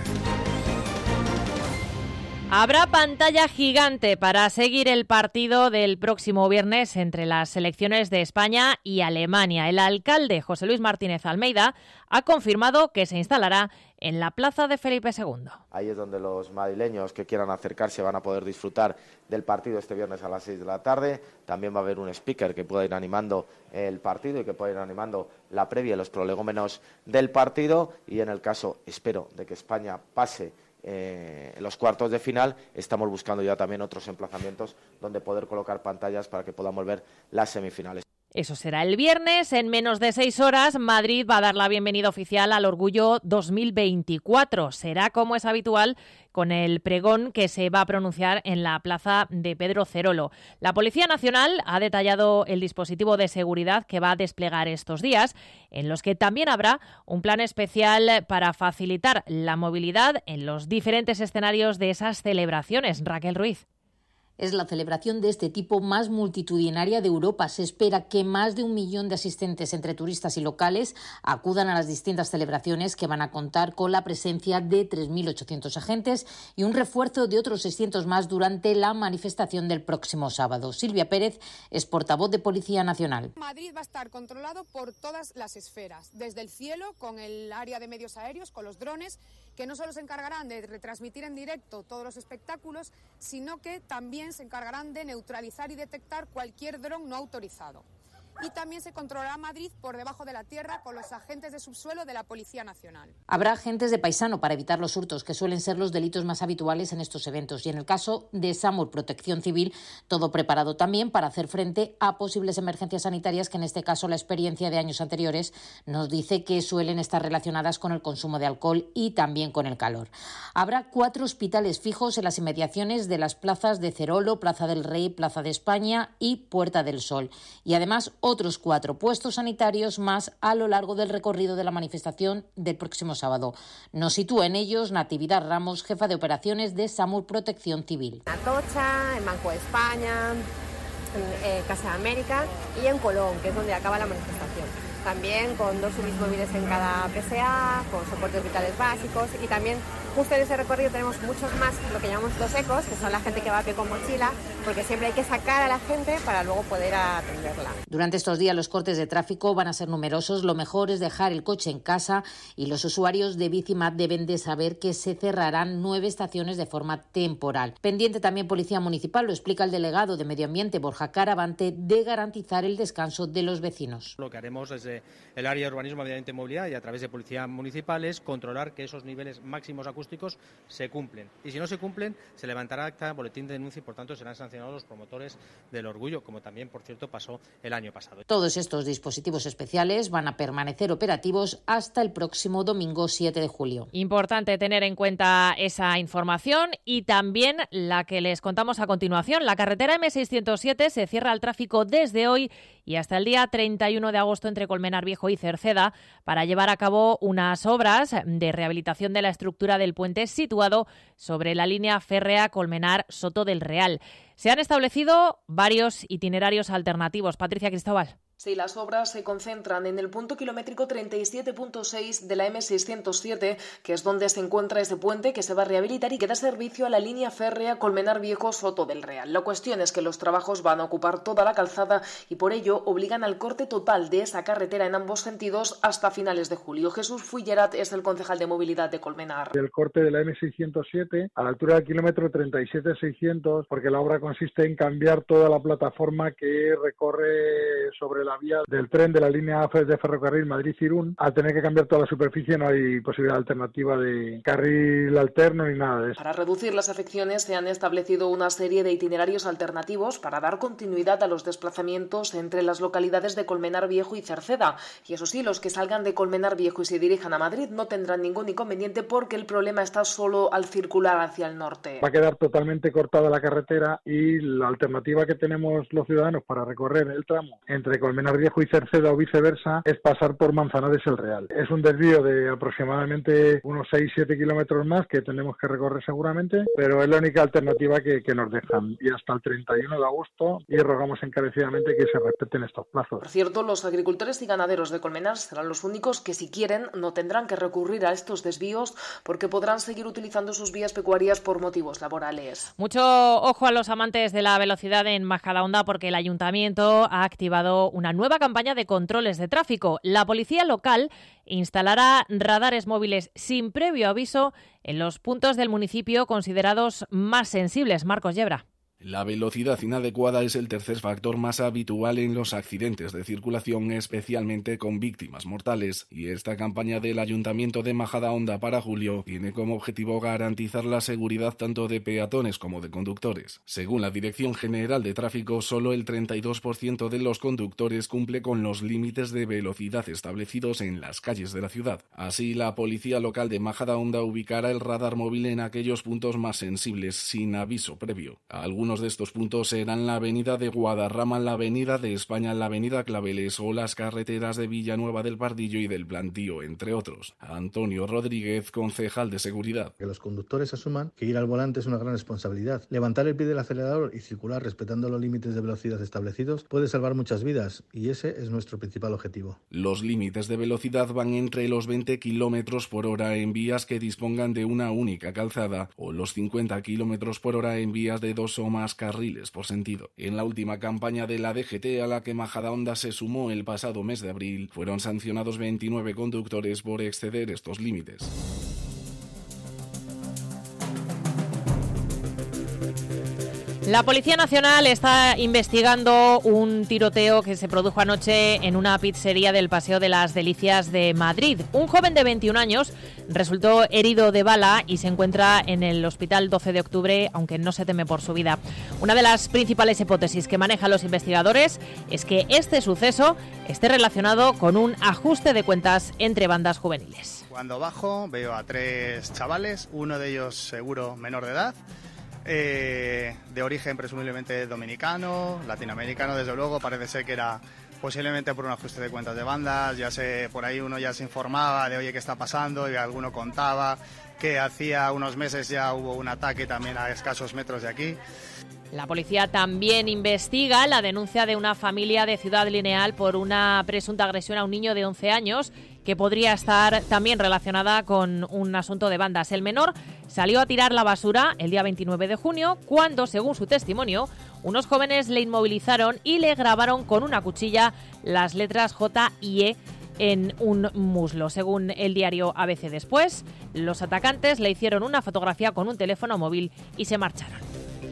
Habrá pantalla gigante para seguir el partido del próximo viernes entre las selecciones de España y Alemania. El alcalde José Luis Martínez Almeida ha confirmado que se instalará en la plaza de Felipe segundo. Ahí es donde los madrileños que quieran acercarse van a poder disfrutar del partido este viernes a las seis de la tarde. También va a haber un speaker que pueda ir animando el partido y que pueda ir animando la previa y los prolegómenos del partido. Y en el caso, espero, de que España pase Eh, en los cuartos de final, estamos buscando ya también otros emplazamientos donde poder colocar pantallas para que podamos ver las semifinales. Eso será el viernes. En menos de seis horas, Madrid va a dar la bienvenida oficial al Orgullo dos mil veinticuatro. Será, como es habitual, con el pregón que se va a pronunciar en la plaza de Pedro Cerolo. La Policía Nacional ha detallado el dispositivo de seguridad que va a desplegar estos días, en los que también habrá un plan especial para facilitar la movilidad en los diferentes escenarios de esas celebraciones. Raquel Ruiz. Es la celebración de este tipo más multitudinaria de Europa. Se espera que más de un millón de asistentes entre turistas y locales acudan a las distintas celebraciones, que van a contar con la presencia de tres mil ochocientos agentes y un refuerzo de otros seiscientos más durante la manifestación del próximo sábado. Silvia Pérez es portavoz de Policía Nacional. Madrid va a estar controlado por todas las esferas, desde el cielo, con el área de medios aéreos, con los drones, que no solo se encargarán de retransmitir en directo todos los espectáculos, sino que también se encargarán de neutralizar y detectar cualquier dron no autorizado. Y también se controlará Madrid por debajo de la tierra con los agentes de subsuelo de la Policía Nacional. Habrá agentes de paisano para evitar los hurtos, que suelen ser los delitos más habituales en estos eventos. Y en el caso de SAMUR Protección Civil, todo preparado también para hacer frente a posibles emergencias sanitarias, que en este caso la experiencia de años anteriores nos dice que suelen estar relacionadas con el consumo de alcohol y también con el calor. Habrá cuatro hospitales fijos en las inmediaciones de las plazas de Cerolo, Plaza del Rey, Plaza de España y Puerta del Sol. Y además otros cuatro puestos sanitarios más a lo largo del recorrido de la manifestación del próximo sábado. Nos sitúa en ellos Natividad Ramos, jefa de operaciones de SAMUR Protección Civil. En Atocha, en Banco de España, en eh, Casa de América y en Colón, que es donde acaba la manifestación. También con dos subis móviles en cada P S A, con soportes vitales básicos, y también justo en ese recorrido tenemos muchos más, lo que llamamos los ecos, que son la gente que va a pie con mochila, porque siempre hay que sacar a la gente para luego poder atenderla. Durante estos días los cortes de tráfico van a ser numerosos. Lo mejor es dejar el coche en casa, y los usuarios de Bicimat deben de saber que se cerrarán nueve estaciones de forma temporal. Pendiente también Policía Municipal, lo explica el delegado de Medio Ambiente, Borja Caravante, de garantizar el descanso de los vecinos. Lo que haremos es el área de urbanismo, medio ambiente y movilidad, y a través de policía municipal, es controlar que esos niveles máximos acústicos se cumplen. Y si no se cumplen, se levantará acta, boletín de denuncia, y por tanto serán sancionados los promotores del orgullo, como también, por cierto, pasó el año pasado. Todos estos dispositivos especiales van a permanecer operativos hasta el próximo domingo siete de julio. Importante tener en cuenta esa información, y también la que les contamos a continuación. La carretera eme seiscientos siete se cierra al tráfico desde hoy y hasta el día treinta y uno de agosto entre Colmenar Viejo y Cerceda, para llevar a cabo unas obras de rehabilitación de la estructura del puente situado sobre la línea férrea Colmenar-Soto del Real. Se han establecido varios itinerarios alternativos. Patricia Cristóbal. Sí, las obras se concentran en el punto kilométrico treinta y siete punto seis de la eme seiscientos siete, que es donde se encuentra ese puente que se va a rehabilitar y que da servicio a la línea férrea Colmenar Viejo-Soto del Real. La cuestión es que los trabajos van a ocupar toda la calzada y por ello obligan al corte total de esa carretera en ambos sentidos hasta finales de julio. Jesús Fuillerat es el concejal de movilidad de Colmenar. El corte de la eme seiscientos siete a la altura del kilómetro treinta y siete seiscientos, porque la obra consiste en cambiar toda la plataforma que recorre sobre la vía del tren de la línea de ferrocarril Madrid-Irún. Al tener que cambiar toda la superficie no hay posibilidad alternativa de carril alterno ni nada de eso. Para reducir las afecciones se han establecido una serie de itinerarios alternativos para dar continuidad a los desplazamientos entre las localidades de Colmenar Viejo y Cerceda. Y eso sí, los que salgan de Colmenar Viejo y se dirijan a Madrid no tendrán ningún inconveniente porque el problema está solo al circular hacia el norte. Va a quedar totalmente cortada la carretera y la alternativa que tenemos los ciudadanos para recorrer el tramo entre Colmenar Viejo y Cerceda o viceversa es pasar por Manzanares el Real. Es un desvío de aproximadamente unos seis siete kilómetros más que tenemos que recorrer seguramente, pero es la única alternativa que, que nos dejan. Y hasta el treinta y uno de agosto y rogamos encarecidamente que se respeten estos plazos. Por cierto, los agricultores y ganaderos de Colmenar serán los únicos que, si quieren, no tendrán que recurrir a estos desvíos porque podrán seguir utilizando sus vías pecuarias por motivos laborales. Mucho ojo a los amantes de la velocidad en Majadahonda porque el Ayuntamiento ha activado una nueva campaña de controles de tráfico. La policía local instalará radares móviles sin previo aviso en los puntos del municipio considerados más sensibles. Marcos Yebra. La velocidad inadecuada es el tercer factor más habitual en los accidentes de circulación, especialmente con víctimas mortales, y esta campaña del Ayuntamiento de Majadahonda para julio tiene como objetivo garantizar la seguridad tanto de peatones como de conductores. Según la Dirección General de Tráfico, solo el treinta y dos por ciento de los conductores cumple con los límites de velocidad establecidos en las calles de la ciudad. Así, la policía local de Majadahonda ubicará el radar móvil en aquellos puntos más sensibles sin aviso previo. Algunos de estos puntos serán la avenida de Guadarrama, la avenida de España, la avenida Claveles o las carreteras de Villanueva del Pardillo y del Plantío, entre otros. Antonio Rodríguez, concejal de Seguridad. Que los conductores asuman que ir al volante es una gran responsabilidad. Levantar el pie del acelerador y circular respetando los límites de velocidad establecidos puede salvar muchas vidas y ese es nuestro principal objetivo. Los límites de velocidad van entre los veinte kilómetros por hora en vías que dispongan de una única calzada o los cincuenta kilómetros por hora en vías de dos o más más carriles por sentido. En la última campaña de la D G T a la que Majadahonda se sumó el pasado mes de abril, fueron sancionados veintinueve conductores por exceder estos límites. La Policía Nacional está investigando un tiroteo que se produjo anoche en una pizzería del Paseo de las Delicias de Madrid. Un joven de veintiún años resultó herido de bala y se encuentra en el Hospital doce de octubre, aunque no se teme por su vida. Una de las principales hipótesis que manejan los investigadores es que este suceso esté relacionado con un ajuste de cuentas entre bandas juveniles. Cuando bajo veo a tres chavales, uno de ellos seguro menor de edad, Eh, de origen presumiblemente dominicano, latinoamericano, desde luego. Parece ser que era posiblemente por un ajuste de cuentas de bandas. Ya sé, por ahí uno ya se informaba de oye, ¿qué está pasando? Y alguno contaba que hacía unos meses ya hubo un ataque también a escasos metros de aquí. La policía también investiga la denuncia de una familia de Ciudad Lineal por una presunta agresión a un niño de once años que podría estar también relacionada con un asunto de bandas. El menor salió a tirar la basura el día veintinueve de junio cuando, según su testimonio, unos jóvenes le inmovilizaron y le grabaron con una cuchilla las letras J y E en un muslo. Según el diario A B C después, los atacantes le hicieron una fotografía con un teléfono móvil y se marcharon.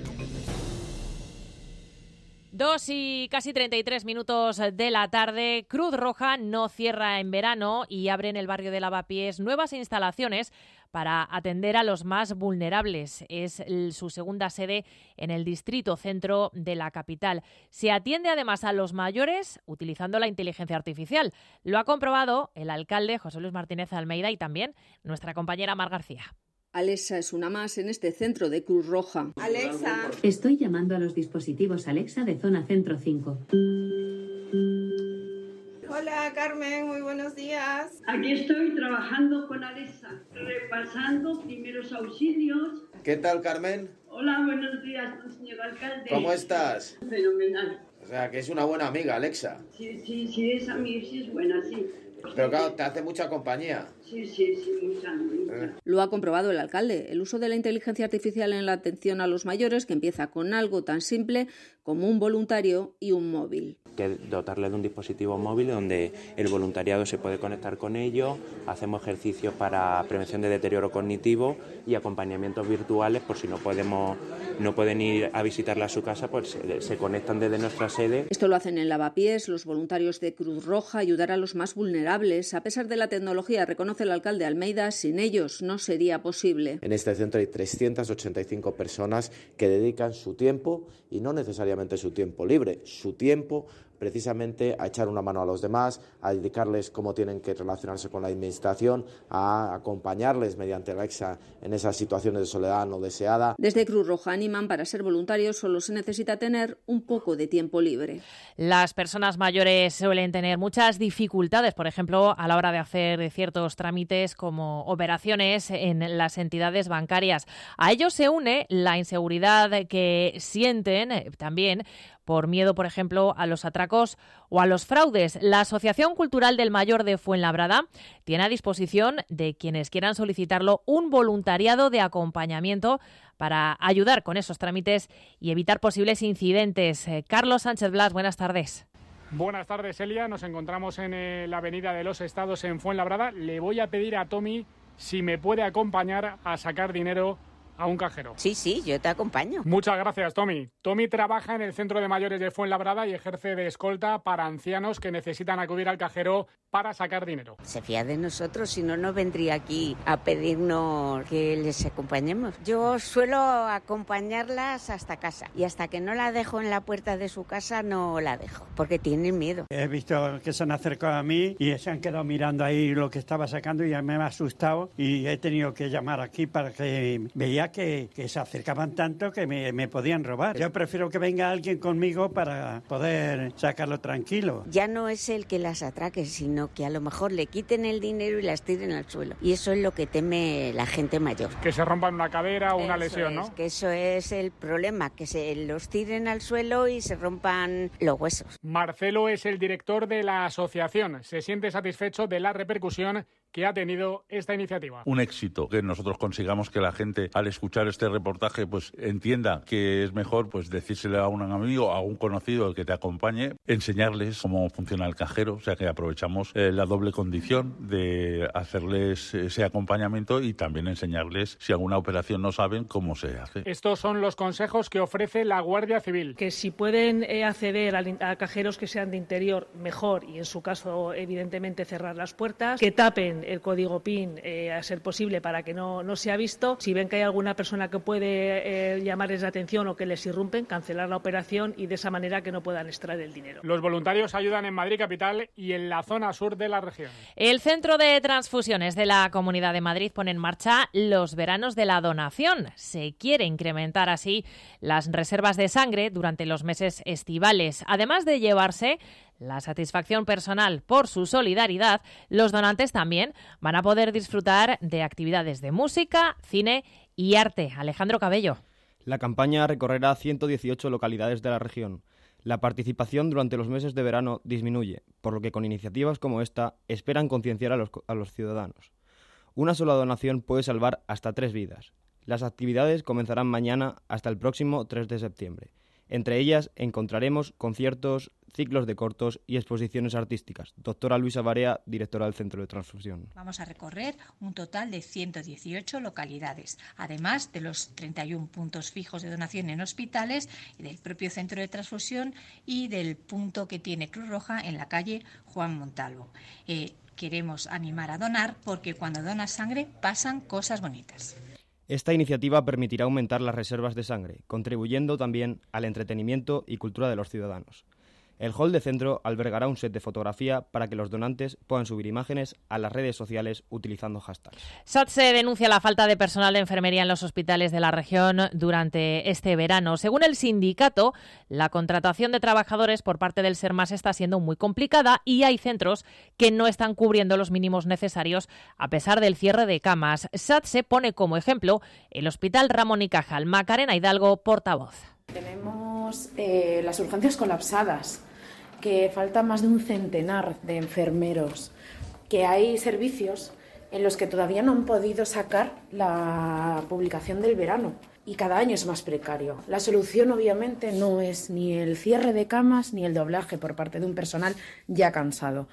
Dos y casi treinta y tres minutos de la tarde. Cruz Roja no cierra en verano y abre en el barrio de Lavapiés nuevas instalaciones para atender a los más vulnerables. Es el, su segunda sede en el distrito centro de la capital. Se atiende además a los mayores utilizando la inteligencia artificial. Lo ha comprobado el alcalde José Luis Martínez Almeida y también nuestra compañera Mar García. Alexa es una más en este centro de Cruz Roja. Alexa. Estoy llamando a los dispositivos Alexa de Zona Centro cinco. Hola Carmen, muy buenos días. Aquí estoy trabajando con Alexa, repasando primeros auxilios. ¿Qué tal, Carmen? Hola, buenos días, señor alcalde. ¿Cómo estás? Fenomenal. O sea, que es una buena amiga, Alexa. Sí, sí, sí, es amiga, sí es buena, sí. Pero claro, te hace mucha compañía. Sí, sí, sí, mucha, mucha. Eh. Lo ha comprobado el alcalde. El uso de la inteligencia artificial en la atención a los mayores, que empieza con algo tan simple como un voluntario y un móvil. que dotarles de un dispositivo móvil donde el voluntariado se puede conectar con ellos, hacemos ejercicios para prevención de deterioro cognitivo y acompañamientos virtuales por si no podemos no pueden ir a visitarla a su casa, pues se, se conectan desde nuestra sede. Esto lo hacen en Lavapiés, los voluntarios de Cruz Roja, ayudar a los más vulnerables. A pesar de la tecnología, reconoce el alcalde Almeida, sin ellos no sería posible. En este centro hay trescientas ochenta y cinco personas que dedican su tiempo, y no necesariamente su tiempo libre, su tiempo precisamente a echar una mano a los demás, a indicarles cómo tienen que relacionarse con la administración, a acompañarles mediante Alexa en esas situaciones de soledad no deseada. Desde Cruz Roja animan, para ser voluntarios solo se necesita tener un poco de tiempo libre. Las personas mayores suelen tener muchas dificultades, por ejemplo, a la hora de hacer ciertos trámites como operaciones en las entidades bancarias. A ello se une la inseguridad que sienten eh, también por miedo, por ejemplo, a los atracos o a los fraudes. La Asociación Cultural del Mayor de Fuenlabrada tiene a disposición de quienes quieran solicitarlo un voluntariado de acompañamiento para ayudar con esos trámites y evitar posibles incidentes. Eh, Carlos Sánchez Blas, buenas tardes. Buenas tardes, Elia. Nos encontramos en eh, la Avenida de los Estados en Fuenlabrada. Le voy a pedir a Tommy si me puede acompañar a sacar dinero a un cajero. Sí, sí, yo te acompaño. Muchas gracias, Tommy. Tommy trabaja en el Centro de Mayores de Fuenlabrada y ejerce de escolta para ancianos que necesitan acudir al cajero para sacar dinero. Se fía de nosotros, si no, no vendría aquí a pedirnos que les acompañemos. Yo suelo acompañarlas hasta casa y hasta que no la dejo en la puerta de su casa no la dejo, porque tienen miedo. He visto que se han acercado a mí y se han quedado mirando ahí lo que estaba sacando y ya me ha asustado y he tenido que llamar aquí para que veía Que, que se acercaban tanto que me, me podían robar. Yo prefiero que venga alguien conmigo para poder sacarlo tranquilo. Ya no es el que las atraque, sino que a lo mejor le quiten el dinero y las tiren al suelo. Y eso es lo que teme la gente mayor. Que se rompan una cadera o una eso lesión, es, ¿no? Que eso es el problema, que se los tiren al suelo y se rompan los huesos. Marcelo es el director de la asociación. Se siente satisfecho de la repercusión que ha tenido esta iniciativa. Un éxito, que nosotros consigamos que la gente, al escuchar este reportaje, pues entienda que es mejor pues decírselo a un amigo, a un conocido que te acompañe, enseñarles cómo funciona el cajero, o sea que aprovechamos eh, la doble condición de hacerles ese acompañamiento y también enseñarles, si alguna operación no saben, cómo se hace. Estos son los consejos que ofrece la Guardia Civil. Que si pueden eh, acceder a, a cajeros que sean de interior, mejor, y en su caso, evidentemente, cerrar las puertas, que tapen el código PIN eh, a ser posible para que no, no sea visto. Si ven que hay alguna persona que puede eh, llamarles la atención o que les irrumpen, cancelar la operación y de esa manera que no puedan extraer el dinero. Los voluntarios ayudan en Madrid capital y en la zona sur de la región. El Centro de Transfusiones de la Comunidad de Madrid pone en marcha los veranos de la donación. Se quiere incrementar así las reservas de sangre durante los meses estivales. Además de llevarse la satisfacción personal por su solidaridad, los donantes también van a poder disfrutar de actividades de música, cine y arte. Alejandro Cabello. La campaña recorrerá ciento dieciocho localidades de la región. La participación durante los meses de verano disminuye, por lo que con iniciativas como esta esperan concienciar a los, a los ciudadanos. Una sola donación puede salvar hasta tres vidas. Las actividades comenzarán mañana hasta el próximo tres de septiembre. Entre ellas encontraremos conciertos, ciclos de cortos y exposiciones artísticas. Doctora Luisa Barea, directora del Centro de Transfusión. Vamos a recorrer un total de ciento dieciocho localidades, además de los treinta y uno puntos fijos de donación en hospitales y del propio Centro de Transfusión y del punto que tiene Cruz Roja en la calle Juan Montalvo. Eh, queremos animar a donar porque cuando donas sangre pasan cosas bonitas. Esta iniciativa permitirá aumentar las reservas de sangre, contribuyendo también al entretenimiento y cultura de los ciudadanos. El hall de centro albergará un set de fotografía para que los donantes puedan subir imágenes a las redes sociales utilizando hashtags. SATSE denuncia la falta de personal de enfermería en los hospitales de la región durante este verano. Según el sindicato, la contratación de trabajadores por parte del SERMAS está siendo muy complicada y hay centros que no están cubriendo los mínimos necesarios a pesar del cierre de camas. SATSE pone como ejemplo el Hospital Ramón y Cajal. Macarena Hidalgo, portavoz. Tenemos eh, las urgencias colapsadas, que falta más de un centenar de enfermeros, que hay servicios en los que todavía no han podido sacar la publicación del verano y cada año es más precario. La solución obviamente no es ni el cierre de camas ni el doblaje por parte de un personal ya cansado.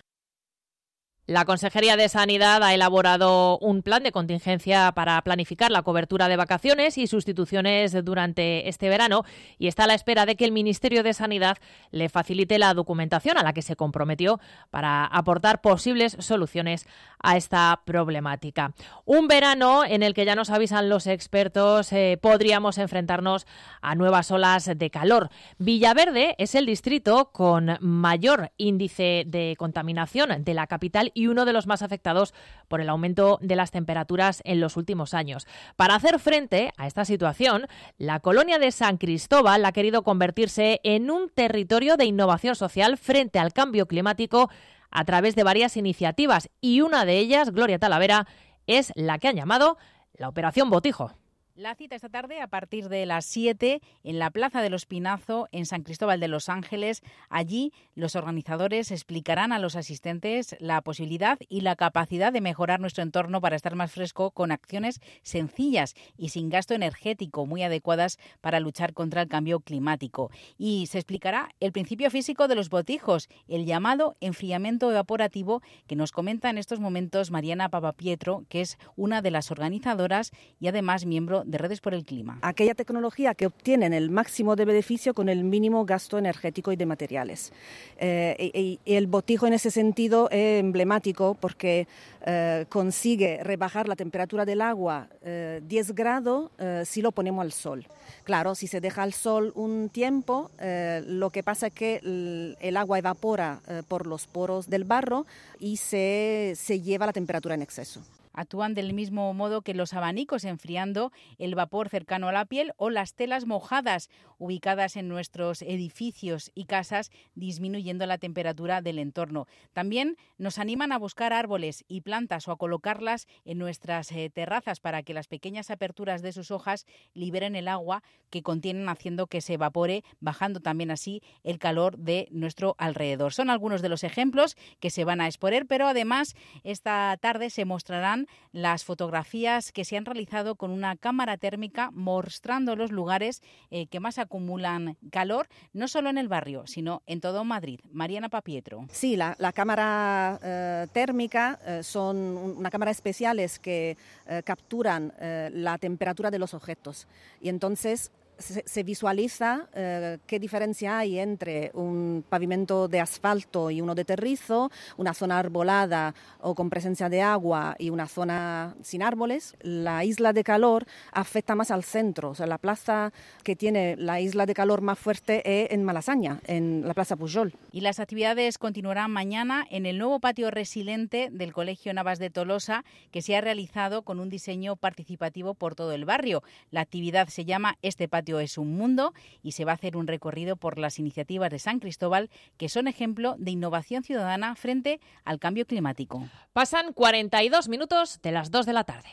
La Consejería de Sanidad ha elaborado un plan de contingencia para planificar la cobertura de vacaciones y sustituciones durante este verano y está a la espera de que el Ministerio de Sanidad le facilite la documentación a la que se comprometió para aportar posibles soluciones a esta problemática. Un verano en el que ya nos avisan los expertos eh, podríamos enfrentarnos a nuevas olas de calor. Villaverde es el distrito con mayor índice de contaminación de la capital y uno de los más afectados por el aumento de las temperaturas en los últimos años. Para hacer frente a esta situación, la colonia de San Cristóbal ha querido convertirse en un territorio de innovación social frente al cambio climático a través de varias iniciativas y una de ellas, Gloria Talavera, es la que han llamado la Operación Botijo. La cita esta tarde a partir de las siete en la Plaza del Espinazo, en San Cristóbal de los Ángeles. Allí los organizadores explicarán a los asistentes la posibilidad y la capacidad de mejorar nuestro entorno para estar más fresco con acciones sencillas y sin gasto energético, muy adecuadas para luchar contra el cambio climático. Y se explicará el principio físico de los botijos, el llamado enfriamiento evaporativo, que nos comenta en estos momentos Mariana Papapietro, que es una de las organizadoras y además miembro de Redes por el Clima. Aquella tecnología que obtiene el máximo de beneficio con el mínimo gasto energético y de materiales. Eh, y, y el botijo en ese sentido es emblemático porque eh, consigue rebajar la temperatura del agua eh, diez grados eh, si lo ponemos al sol. Claro, si se deja al sol un tiempo, eh, lo que pasa es que el, el agua evapora eh, por los poros del barro y se, se lleva la temperatura en exceso. Actúan del mismo modo que los abanicos, enfriando el vapor cercano a la piel, o las telas mojadas ubicadas en nuestros edificios y casas, disminuyendo la temperatura del entorno. También nos animan a buscar árboles y plantas o a colocarlas en nuestras eh, terrazas para que las pequeñas aperturas de sus hojas liberen el agua que contienen, haciendo que se evapore, bajando también así el calor de nuestro alrededor. Son algunos de los ejemplos que se van a exponer, pero además esta tarde se mostrarán las fotografías que se han realizado con una cámara térmica mostrando los lugares eh, que más acumulan calor, no solo en el barrio, sino en todo Madrid. Mariana Papietro. Sí, la, la cámara eh, térmica eh, son una cámara especiales que eh, capturan eh, la temperatura de los objetos y entonces Se, se visualiza eh, qué diferencia hay entre un pavimento de asfalto y uno de terrizo, una zona arbolada o con presencia de agua y una zona sin árboles. La isla de calor afecta más al centro, o sea, la plaza que tiene la isla de calor más fuerte es en Malasaña, en la Plaza Pujol. Y las actividades continuarán mañana en el nuevo patio resiliente del Colegio Navas de Tolosa, que se ha realizado con un diseño participativo por todo el barrio. La actividad se llama Este patio es un mundo y se va a hacer un recorrido por las iniciativas de San Cristóbal que son ejemplo de innovación ciudadana frente al cambio climático. Pasan cuarenta y dos minutos de las dos de la tarde.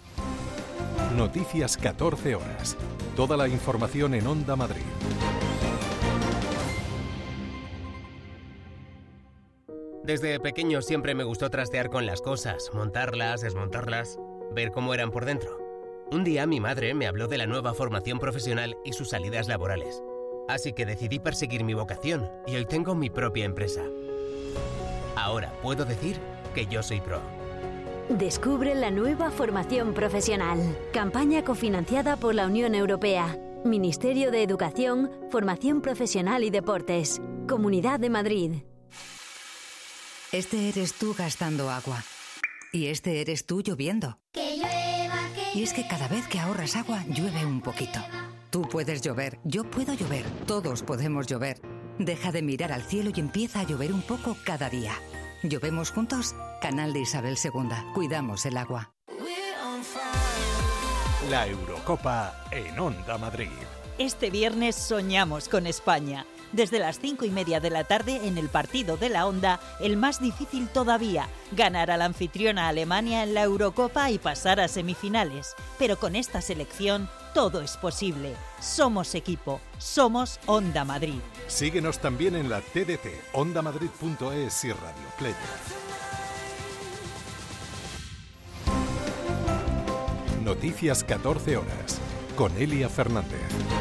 Noticias catorce horas. Toda la información en Onda Madrid. Desde pequeño siempre me gustó trastear con las cosas, montarlas, desmontarlas, ver cómo eran por dentro. Un día mi madre me habló de la nueva formación profesional y sus salidas laborales. Así que decidí perseguir mi vocación y hoy tengo mi propia empresa. Ahora puedo decir que yo soy pro. Descubre la nueva formación profesional. Campaña cofinanciada por la Unión Europea. Ministerio de Educación, Formación Profesional y Deportes. Comunidad de Madrid. Este eres tú gastando agua. Y este eres tú lloviendo. Que llueva, que Y es que cada vez que ahorras agua, llueve un poquito. Tú puedes llover, yo puedo llover, todos podemos llover. Deja de mirar al cielo y empieza a llover un poco cada día. ¿Llovemos juntos? Canal de Isabel segunda. Cuidamos el agua. La Eurocopa en Onda Madrid. Este viernes soñamos con España. Desde las cinco y media de la tarde en el partido de la Onda, el más difícil todavía, ganar a la anfitriona Alemania en la Eurocopa y pasar a semifinales. Pero con esta selección todo es posible. Somos equipo, somos Onda Madrid. Síguenos también en la T D T, onda madrid punto es y Radio Player. Noticias catorce horas. con Elia Fernández.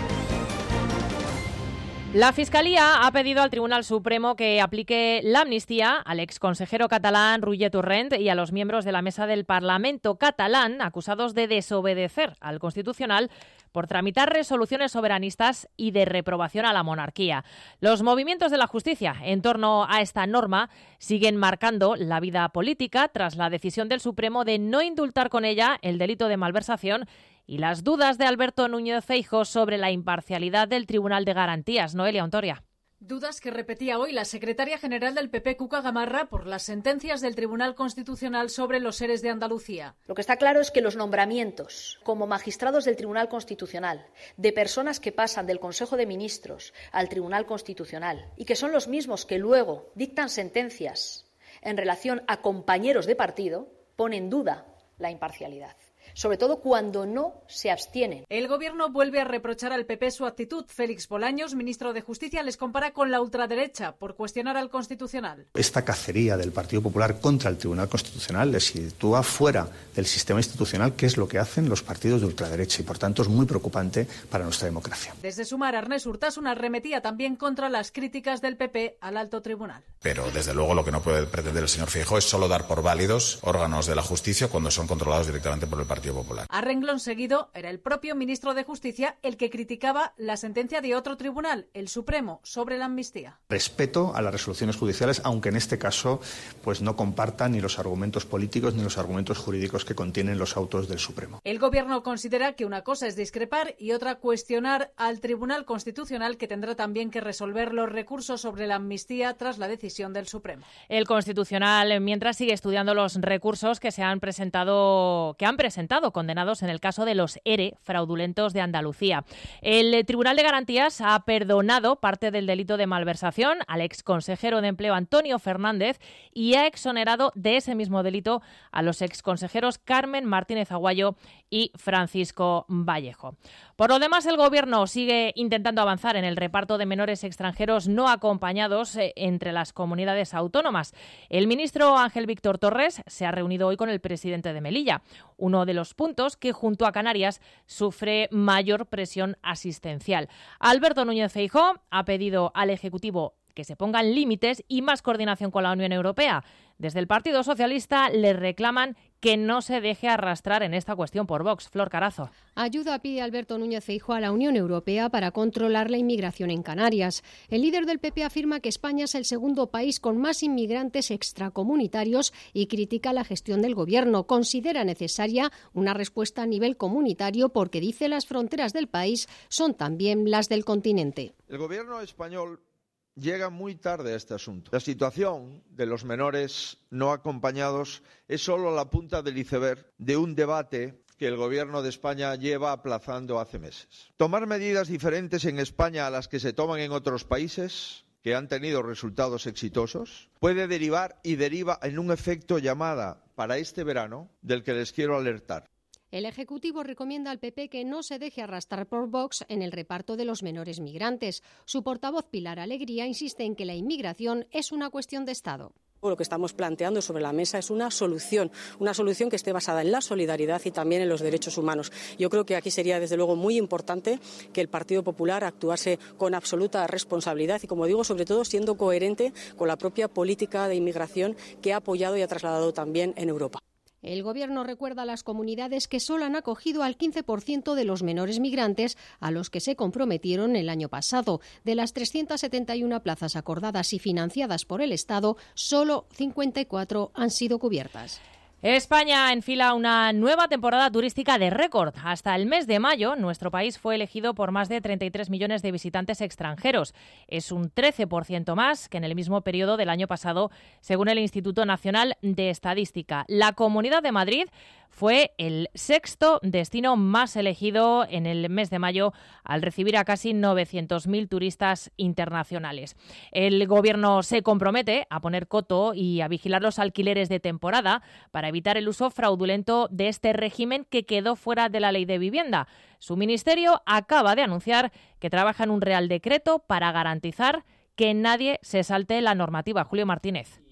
La Fiscalía ha pedido al Tribunal Supremo que aplique la amnistía al exconsejero catalán Roger Torrent y a los miembros de la mesa del Parlamento catalán acusados de desobedecer al Constitucional por tramitar resoluciones soberanistas y de reprobación a la monarquía. Los movimientos de la justicia en torno a esta norma siguen marcando la vida política tras la decisión del Supremo de no indultar con ella el delito de malversación y las dudas de Alberto Núñez Feijóo sobre la imparcialidad del Tribunal de Garantías. Noelia Ontoria. Dudas que repetía hoy la secretaria general del P P, Cuca Gamarra, por las sentencias del Tribunal Constitucional sobre los ERES de Andalucía. Lo que está claro es que los nombramientos como magistrados del Tribunal Constitucional de personas que pasan del Consejo de Ministros al Tribunal Constitucional y que son los mismos que luego dictan sentencias en relación a compañeros de partido ponen en duda la imparcialidad. Sobre todo cuando no se abstienen. El Gobierno vuelve a reprochar al P P su actitud. Félix Bolaños, ministro de Justicia, les compara con la ultraderecha por cuestionar al Constitucional. Esta cacería del Partido Popular contra el Tribunal Constitucional les sitúa fuera del sistema institucional, que es lo que hacen los partidos de ultraderecha, y por tanto es muy preocupante para nuestra democracia. Desde Sumar, Ernest Urtasun arremetía también contra las críticas del P P al alto tribunal. Pero desde luego lo que no puede pretender el señor Feijóo es solo dar por válidos órganos de la justicia cuando son controlados directamente por el Partido Popular. A renglón seguido, era el propio ministro de Justicia el que criticaba la sentencia de otro tribunal, el Supremo, sobre la amnistía. Respeto a las resoluciones judiciales, aunque en este caso pues no compartan ni los argumentos políticos ni los argumentos jurídicos que contienen los autos del Supremo. El Gobierno considera que una cosa es discrepar y otra cuestionar al Tribunal Constitucional, que tendrá también que resolver los recursos sobre la amnistía tras la decisión del Supremo. El Constitucional, mientras, sigue estudiando los recursos que se han presentado, que han presentado condenados en el caso de los ERE fraudulentos de Andalucía. El Tribunal de Garantías ha perdonado parte del delito de malversación al exconsejero de Empleo Antonio Fernández y ha exonerado de ese mismo delito a los exconsejeros Carmen Martínez Aguayo y Francisco Vallejo. Por lo demás, el Gobierno sigue intentando avanzar en el reparto de menores extranjeros no acompañados entre las comunidades autónomas. El ministro Ángel Víctor Torres se ha reunido hoy con el presidente de Melilla, uno de los puntos que junto a Canarias sufre mayor presión asistencial. Alberto Núñez Feijóo ha pedido al Ejecutivo que se pongan límites y más coordinación con la Unión Europea. Desde el Partido Socialista le reclaman que no se deje arrastrar en esta cuestión por Vox. Flor Carazo. Ayuda pide Alberto Núñez Feijóo a la Unión Europea para controlar la inmigración en Canarias. El líder del P P afirma que España es el segundo país con más inmigrantes extracomunitarios y critica la gestión del Gobierno. Considera necesaria una respuesta a nivel comunitario porque, dice, las fronteras del país son también las del continente. El Gobierno español llega muy tarde a este asunto. La situación de los menores no acompañados es solo la punta del iceberg de un debate que el Gobierno de España lleva aplazando hace meses. Tomar medidas diferentes en España a las que se toman en otros países que han tenido resultados exitosos puede derivar y deriva en un efecto llamada para este verano del que les quiero alertar. El Ejecutivo recomienda al P P que no se deje arrastrar por Vox en el reparto de los menores migrantes. Su portavoz Pilar Alegría insiste en que la inmigración es una cuestión de Estado. Lo que estamos planteando sobre la mesa es una solución, una solución que esté basada en la solidaridad y también en los derechos humanos. Yo creo que aquí sería, desde luego, muy importante que el Partido Popular actuase con absoluta responsabilidad y, como digo, sobre todo siendo coherente con la propia política de inmigración que ha apoyado y ha trasladado también en Europa. El Gobierno recuerda a las comunidades que solo han acogido al quince por ciento de los menores migrantes a los que se comprometieron el año pasado. De las trescientas setenta y una plazas acordadas y financiadas por el Estado, solo cincuenta y cuatro han sido cubiertas. España enfila una nueva temporada turística de récord. Hasta el mes de mayo, nuestro país fue elegido por más de treinta y tres millones de visitantes extranjeros. Es un trece por ciento más que en el mismo periodo del año pasado, según el Instituto Nacional de Estadística. La Comunidad de Madrid fue el sexto destino más elegido en el mes de mayo, al recibir a casi novecientos mil turistas internacionales. El Gobierno se compromete a poner coto y a vigilar los alquileres de temporada para evitar el uso fraudulento de este régimen que quedó fuera de la Ley de Vivienda. Su ministerio acaba de anunciar que trabaja en un Real Decreto para garantizar que nadie se salte la normativa. Julio Martínez.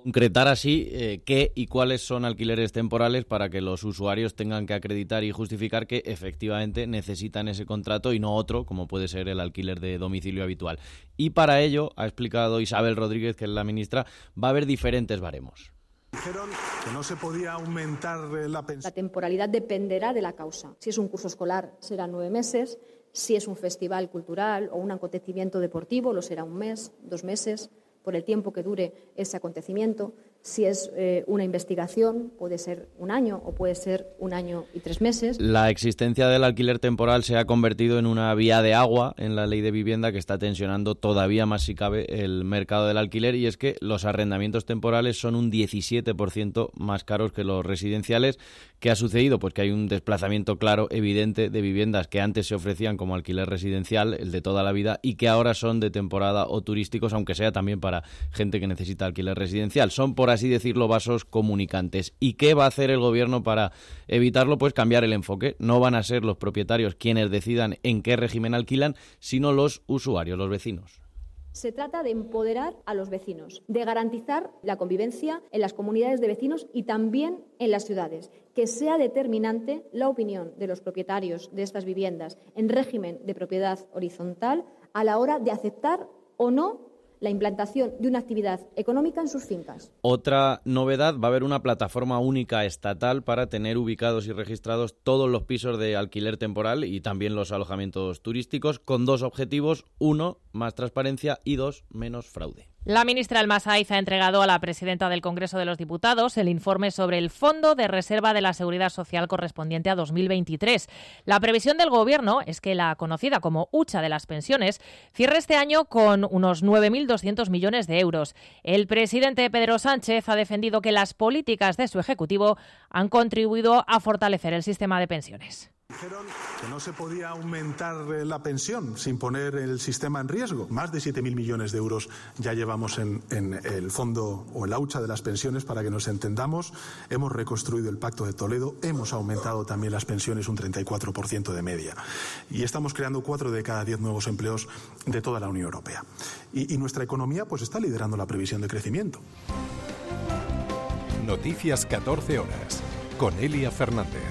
Concretar así eh, qué y cuáles son alquileres temporales para que los usuarios tengan que acreditar y justificar que efectivamente necesitan ese contrato y no otro, como puede ser el alquiler de domicilio habitual. Y para ello, ha explicado Isabel Rodríguez, que es la ministra, va a haber diferentes baremos. Dijeron que no se podía aumentar la pensión. La temporalidad dependerá de la causa. Si es un curso escolar, serán nueve meses. Si es un festival cultural o un acontecimiento deportivo, lo será un mes, dos meses, por el tiempo que dure ese acontecimiento. Si es eh, una investigación, puede ser un año o puede ser un año y tres meses. La existencia del alquiler temporal se ha convertido en una vía de agua en la ley de vivienda que está tensionando todavía más, si cabe, el mercado del alquiler, y es que los arrendamientos temporales son un diecisiete por ciento más caros que los residenciales. ¿Qué ha sucedido? Pues que hay un desplazamiento claro, evidente, de viviendas que antes se ofrecían como alquiler residencial, el de toda la vida, y que ahora son de temporada o turísticos, aunque sea también para gente que necesita alquiler residencial. Son, por así decirlo, vasos comunicantes. ¿Y qué va a hacer el gobierno para evitarlo? Pues cambiar el enfoque. No van a ser los propietarios quienes decidan en qué régimen alquilan, sino los usuarios, los vecinos. Se trata de empoderar a los vecinos, de garantizar la convivencia en las comunidades de vecinos y también en las ciudades, que sea determinante la opinión de los propietarios de estas viviendas en régimen de propiedad horizontal a la hora de aceptar o no la implantación de una actividad económica en sus fincas. Otra novedad, va a haber una plataforma única estatal para tener ubicados y registrados todos los pisos de alquiler temporal y también los alojamientos turísticos, con dos objetivos: uno, más transparencia, y dos, menos fraude. La ministra Elmas Aiz ha entregado a la presidenta del Congreso de los Diputados el informe sobre el Fondo de Reserva de la Seguridad Social correspondiente a dos mil veintitrés. La previsión del Gobierno es que la conocida como hucha de las pensiones cierre este año con unos nueve mil doscientos millones de euros. El presidente Pedro Sánchez ha defendido que las políticas de su Ejecutivo han contribuido a fortalecer el sistema de pensiones. Dijeron que no se podía aumentar la pensión sin poner el sistema en riesgo. Más de siete mil millones de euros ya llevamos en, en el fondo o en la hucha de las pensiones, para que nos entendamos. Hemos reconstruido el Pacto de Toledo, hemos aumentado también las pensiones un treinta y cuatro por ciento de media. Y estamos creando cuatro de cada diez nuevos empleos de toda la Unión Europea. Y, y nuestra economía pues está liderando la previsión de crecimiento. Noticias catorce horas, con Elia Fernández.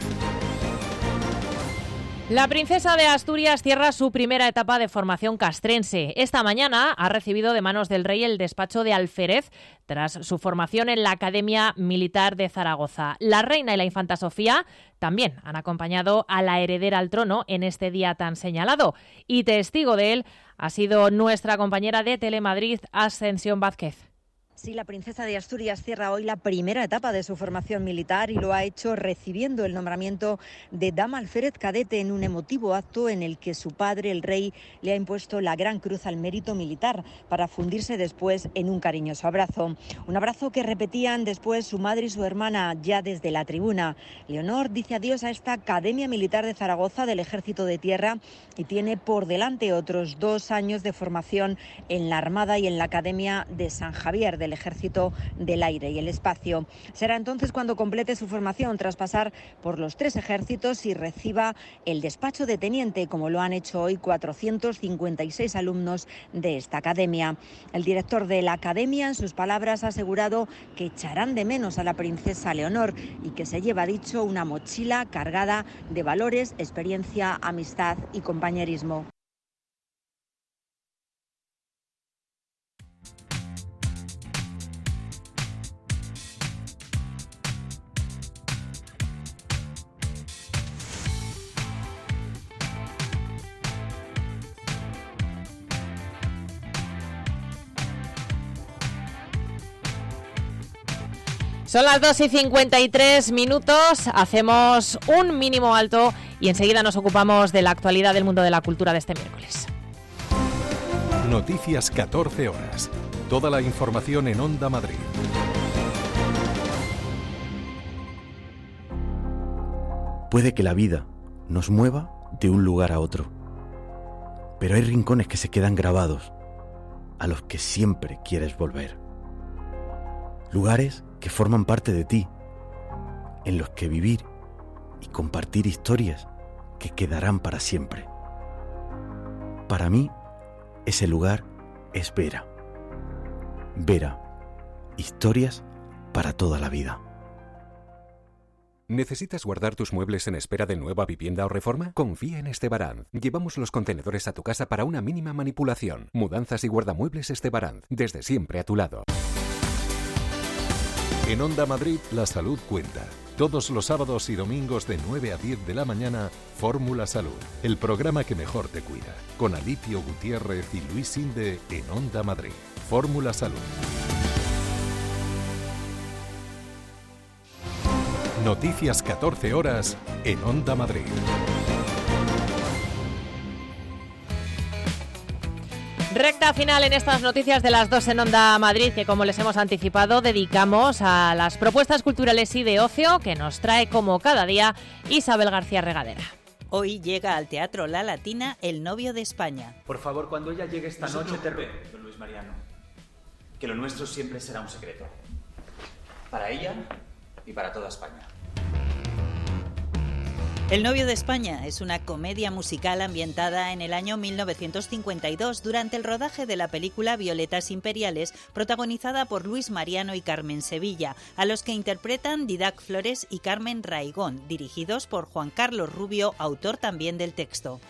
La princesa de Asturias cierra su primera etapa de formación castrense. Esta mañana ha recibido de manos del rey el despacho de alférez tras su formación en la Academia Militar de Zaragoza. La reina y la infanta Sofía también han acompañado a la heredera al trono en este día tan señalado. Y testigo de él ha sido nuestra compañera de Telemadrid, Ascensión Vázquez. Sí, la princesa de Asturias cierra hoy la primera etapa de su formación militar y lo ha hecho recibiendo el nombramiento de dama alférez cadete en un emotivo acto en el que su padre, el rey, le ha impuesto la Gran Cruz al Mérito Militar para fundirse después en un cariñoso abrazo. Un abrazo que repetían después su madre y su hermana ya desde la tribuna. Leonor dice adiós a esta Academia Militar de Zaragoza del Ejército de Tierra y tiene por delante otros dos años de formación en la Armada y en la Academia de San Javier del Ejército del Aire y el Espacio. Será entonces cuando complete su formación tras pasar por los tres ejércitos y reciba el despacho de teniente, como lo han hecho hoy cuatrocientos cincuenta y seis alumnos de esta academia. El director de la academia, en sus palabras, ha asegurado que echarán de menos a la princesa Leonor y que se lleva, dicho, una mochila cargada de valores, experiencia, amistad y compañerismo. Son las dos y cincuenta y tres minutos, hacemos un mínimo alto y enseguida nos ocupamos de la actualidad del mundo de la cultura de este miércoles. Noticias catorce horas, toda la información en Onda Madrid. Puede que la vida nos mueva de un lugar a otro, pero hay rincones que se quedan grabados, a los que siempre quieres volver. Lugares que forman parte de ti, en los que vivir y compartir historias que quedarán para siempre. Para mí, ese lugar es Vera. Vera, Historias para toda la vida. ¿Necesitas guardar tus muebles en espera de nueva vivienda o reforma? Confía en Estebaranz. Llevamos los contenedores a tu casa para una mínima manipulación. Mudanzas y guardamuebles Estebaranz. Desde siempre a tu lado. En Onda Madrid, la salud cuenta. Todos los sábados y domingos de nueve a diez de la mañana, Fórmula Salud, el programa que mejor te cuida. Con Alipio Gutiérrez y Luis Sinde en Onda Madrid. Fórmula Salud. Noticias catorce horas en Onda Madrid. Recta final en estas noticias de las dos en Onda Madrid, que como les hemos anticipado dedicamos a las propuestas culturales y de ocio que nos trae como cada día Isabel García Regadera. Hoy llega al Teatro La Latina El novio de España. Por favor, cuando ella llegue esta no noche te ruego, don Luis Mariano, que lo nuestro siempre será un secreto. Para ella y para toda España. El novio de España es una comedia musical ambientada en el año mil novecientos cincuenta y dos durante el rodaje de la película Violetas Imperiales, protagonizada por Luis Mariano y Carmen Sevilla, a los que interpretan Didac Flores y Carmen Raigón, dirigidos por Juan Carlos Rubio, autor también del texto.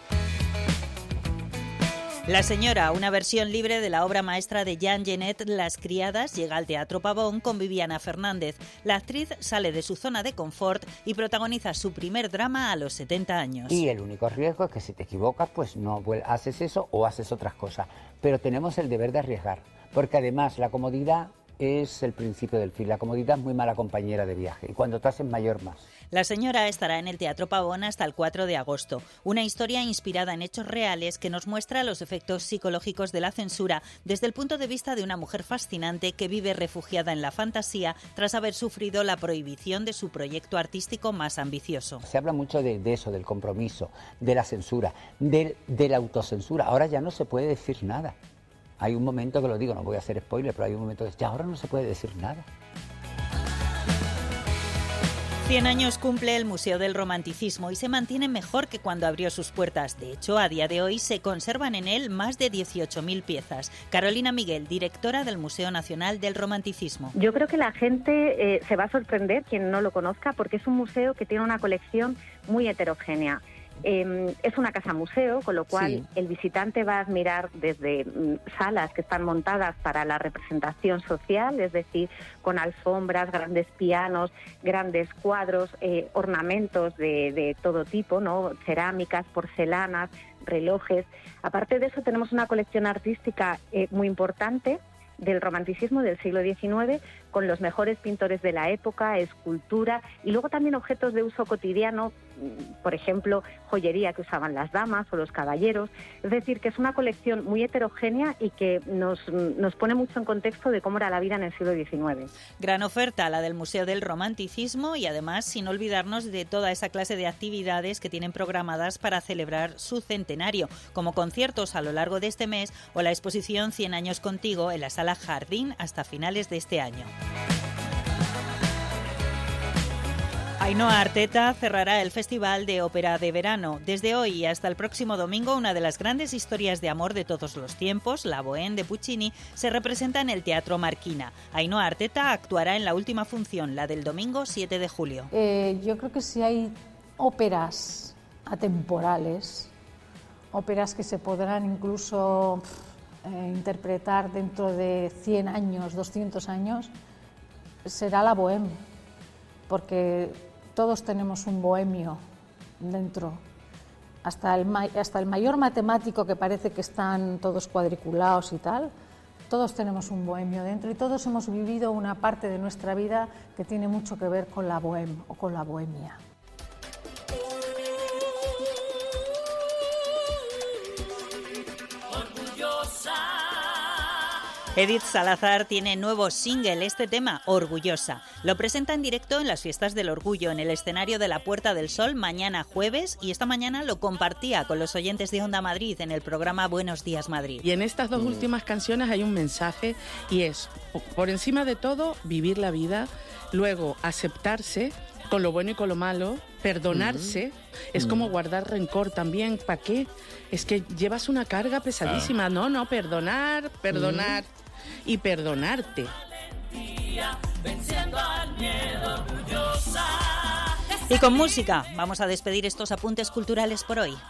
La señora, una versión libre de la obra maestra de Jean Genet, Las criadas, llega al Teatro Pavón con Viviana Fernández. La actriz sale de su zona de confort y protagoniza su primer drama a los setenta años. Y el único riesgo es que si te equivocas, pues no haces eso o haces otras cosas. Pero tenemos el deber de arriesgar, porque además la comodidad es el principio del fin. La comodidad es muy mala compañera de viaje y cuando te haces mayor más. La señora estará en el Teatro Pavón hasta el cuatro de agosto. Una historia inspirada en hechos reales que nos muestra los efectos psicológicos de la censura desde el punto de vista de una mujer fascinante que vive refugiada en la fantasía tras haber sufrido la prohibición de su proyecto artístico más ambicioso. Se habla mucho de, de eso, del compromiso, de la censura, de, de la autocensura. Ahora ya no se puede decir nada. Hay un momento que lo digo, no voy a hacer spoiler, pero hay un momento que ya ahora no se puede decir nada. cien años cumple el Museo del Romanticismo y se mantiene mejor que cuando abrió sus puertas. De hecho, a día de hoy se conservan en él más de dieciocho mil piezas. Carolina Miguel, directora del Museo Nacional del Romanticismo. Yo creo que la gente eh, se va a sorprender, quien no lo conozca, porque es un museo que tiene una colección muy heterogénea. Eh, es una casa museo, con lo cual sí. El visitante va a admirar desde mm, salas que están montadas para la representación social, es decir, con alfombras, grandes pianos, grandes cuadros, eh, ornamentos de, de todo tipo, ¿no? Cerámicas, porcelanas, relojes. Aparte de eso, tenemos una colección artística eh, muy importante del romanticismo del siglo diecinueve, con los mejores pintores de la época, escultura y luego también objetos de uso cotidiano, por ejemplo, joyería que usaban las damas o los caballeros. Es decir, que es una colección muy heterogénea y que nos, nos pone mucho en contexto de cómo era la vida en el siglo diecinueve. Gran oferta la del Museo del Romanticismo y además sin olvidarnos de toda esa clase de actividades que tienen programadas para celebrar su centenario, como conciertos a lo largo de este mes o la exposición cien años contigo en la Sala Jardín hasta finales de este año. Ainhoa Arteta cerrará el Festival de Ópera de Verano. Desde hoy y hasta el próximo domingo, una de las grandes historias de amor de todos los tiempos, la Bohème de Puccini, se representa en el Teatro Marquina. Ainhoa Arteta actuará en la última función, la del domingo siete de julio. Eh, yo creo que si hay óperas atemporales, óperas que se podrán incluso eh, interpretar dentro de cien años, doscientos años, será la Bohème, porque todos tenemos un bohemio dentro. Hasta el, hasta el mayor matemático que parece que están todos cuadriculados y tal, todos tenemos un bohemio dentro y todos hemos vivido una parte de nuestra vida que tiene mucho que ver con la bohème o con la bohemia. Edith Salazar tiene nuevo single, este tema, Orgullosa. Lo presenta en directo en las Fiestas del Orgullo, en el escenario de la Puerta del Sol, mañana jueves, y esta mañana lo compartía con los oyentes de Onda Madrid en el programa Buenos Días Madrid. Y en estas dos mm. últimas canciones hay un mensaje y es, por encima de todo, vivir la vida, luego aceptarse con lo bueno y con lo malo, perdonarse, mm. es mm. como guardar rencor también, ¿para qué? Es que llevas una carga pesadísima, ah. no, no, perdonar, perdonar mm. y perdonarte. valentía, venciendo al miedo, orgullosa. Y con música vamos a despedir estos apuntes culturales por hoy.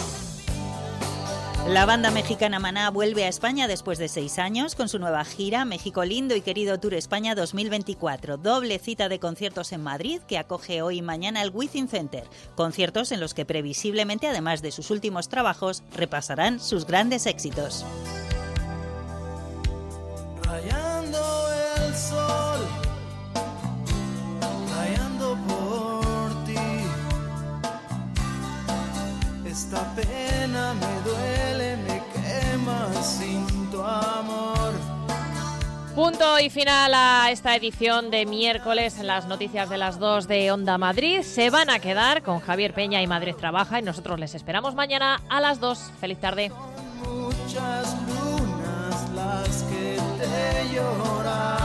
La banda mexicana Maná vuelve a España después de seis años con su nueva gira México Lindo y Querido Tour España dos mil veinticuatro. Doble cita de conciertos en Madrid que acoge hoy y mañana el Wizzing Center. Conciertos en los que previsiblemente, además de sus últimos trabajos, repasarán sus grandes éxitos. Rayando el sol, rayando por ti. Esta pena me duele, me quema sin tu amor. Punto y final a esta edición de miércoles en las noticias de las dos de Onda Madrid. Se van a quedar con Javier Peña y Madrid Trabaja y nosotros les esperamos mañana a las dos. Feliz tarde. Muchas lunas las que te lloran.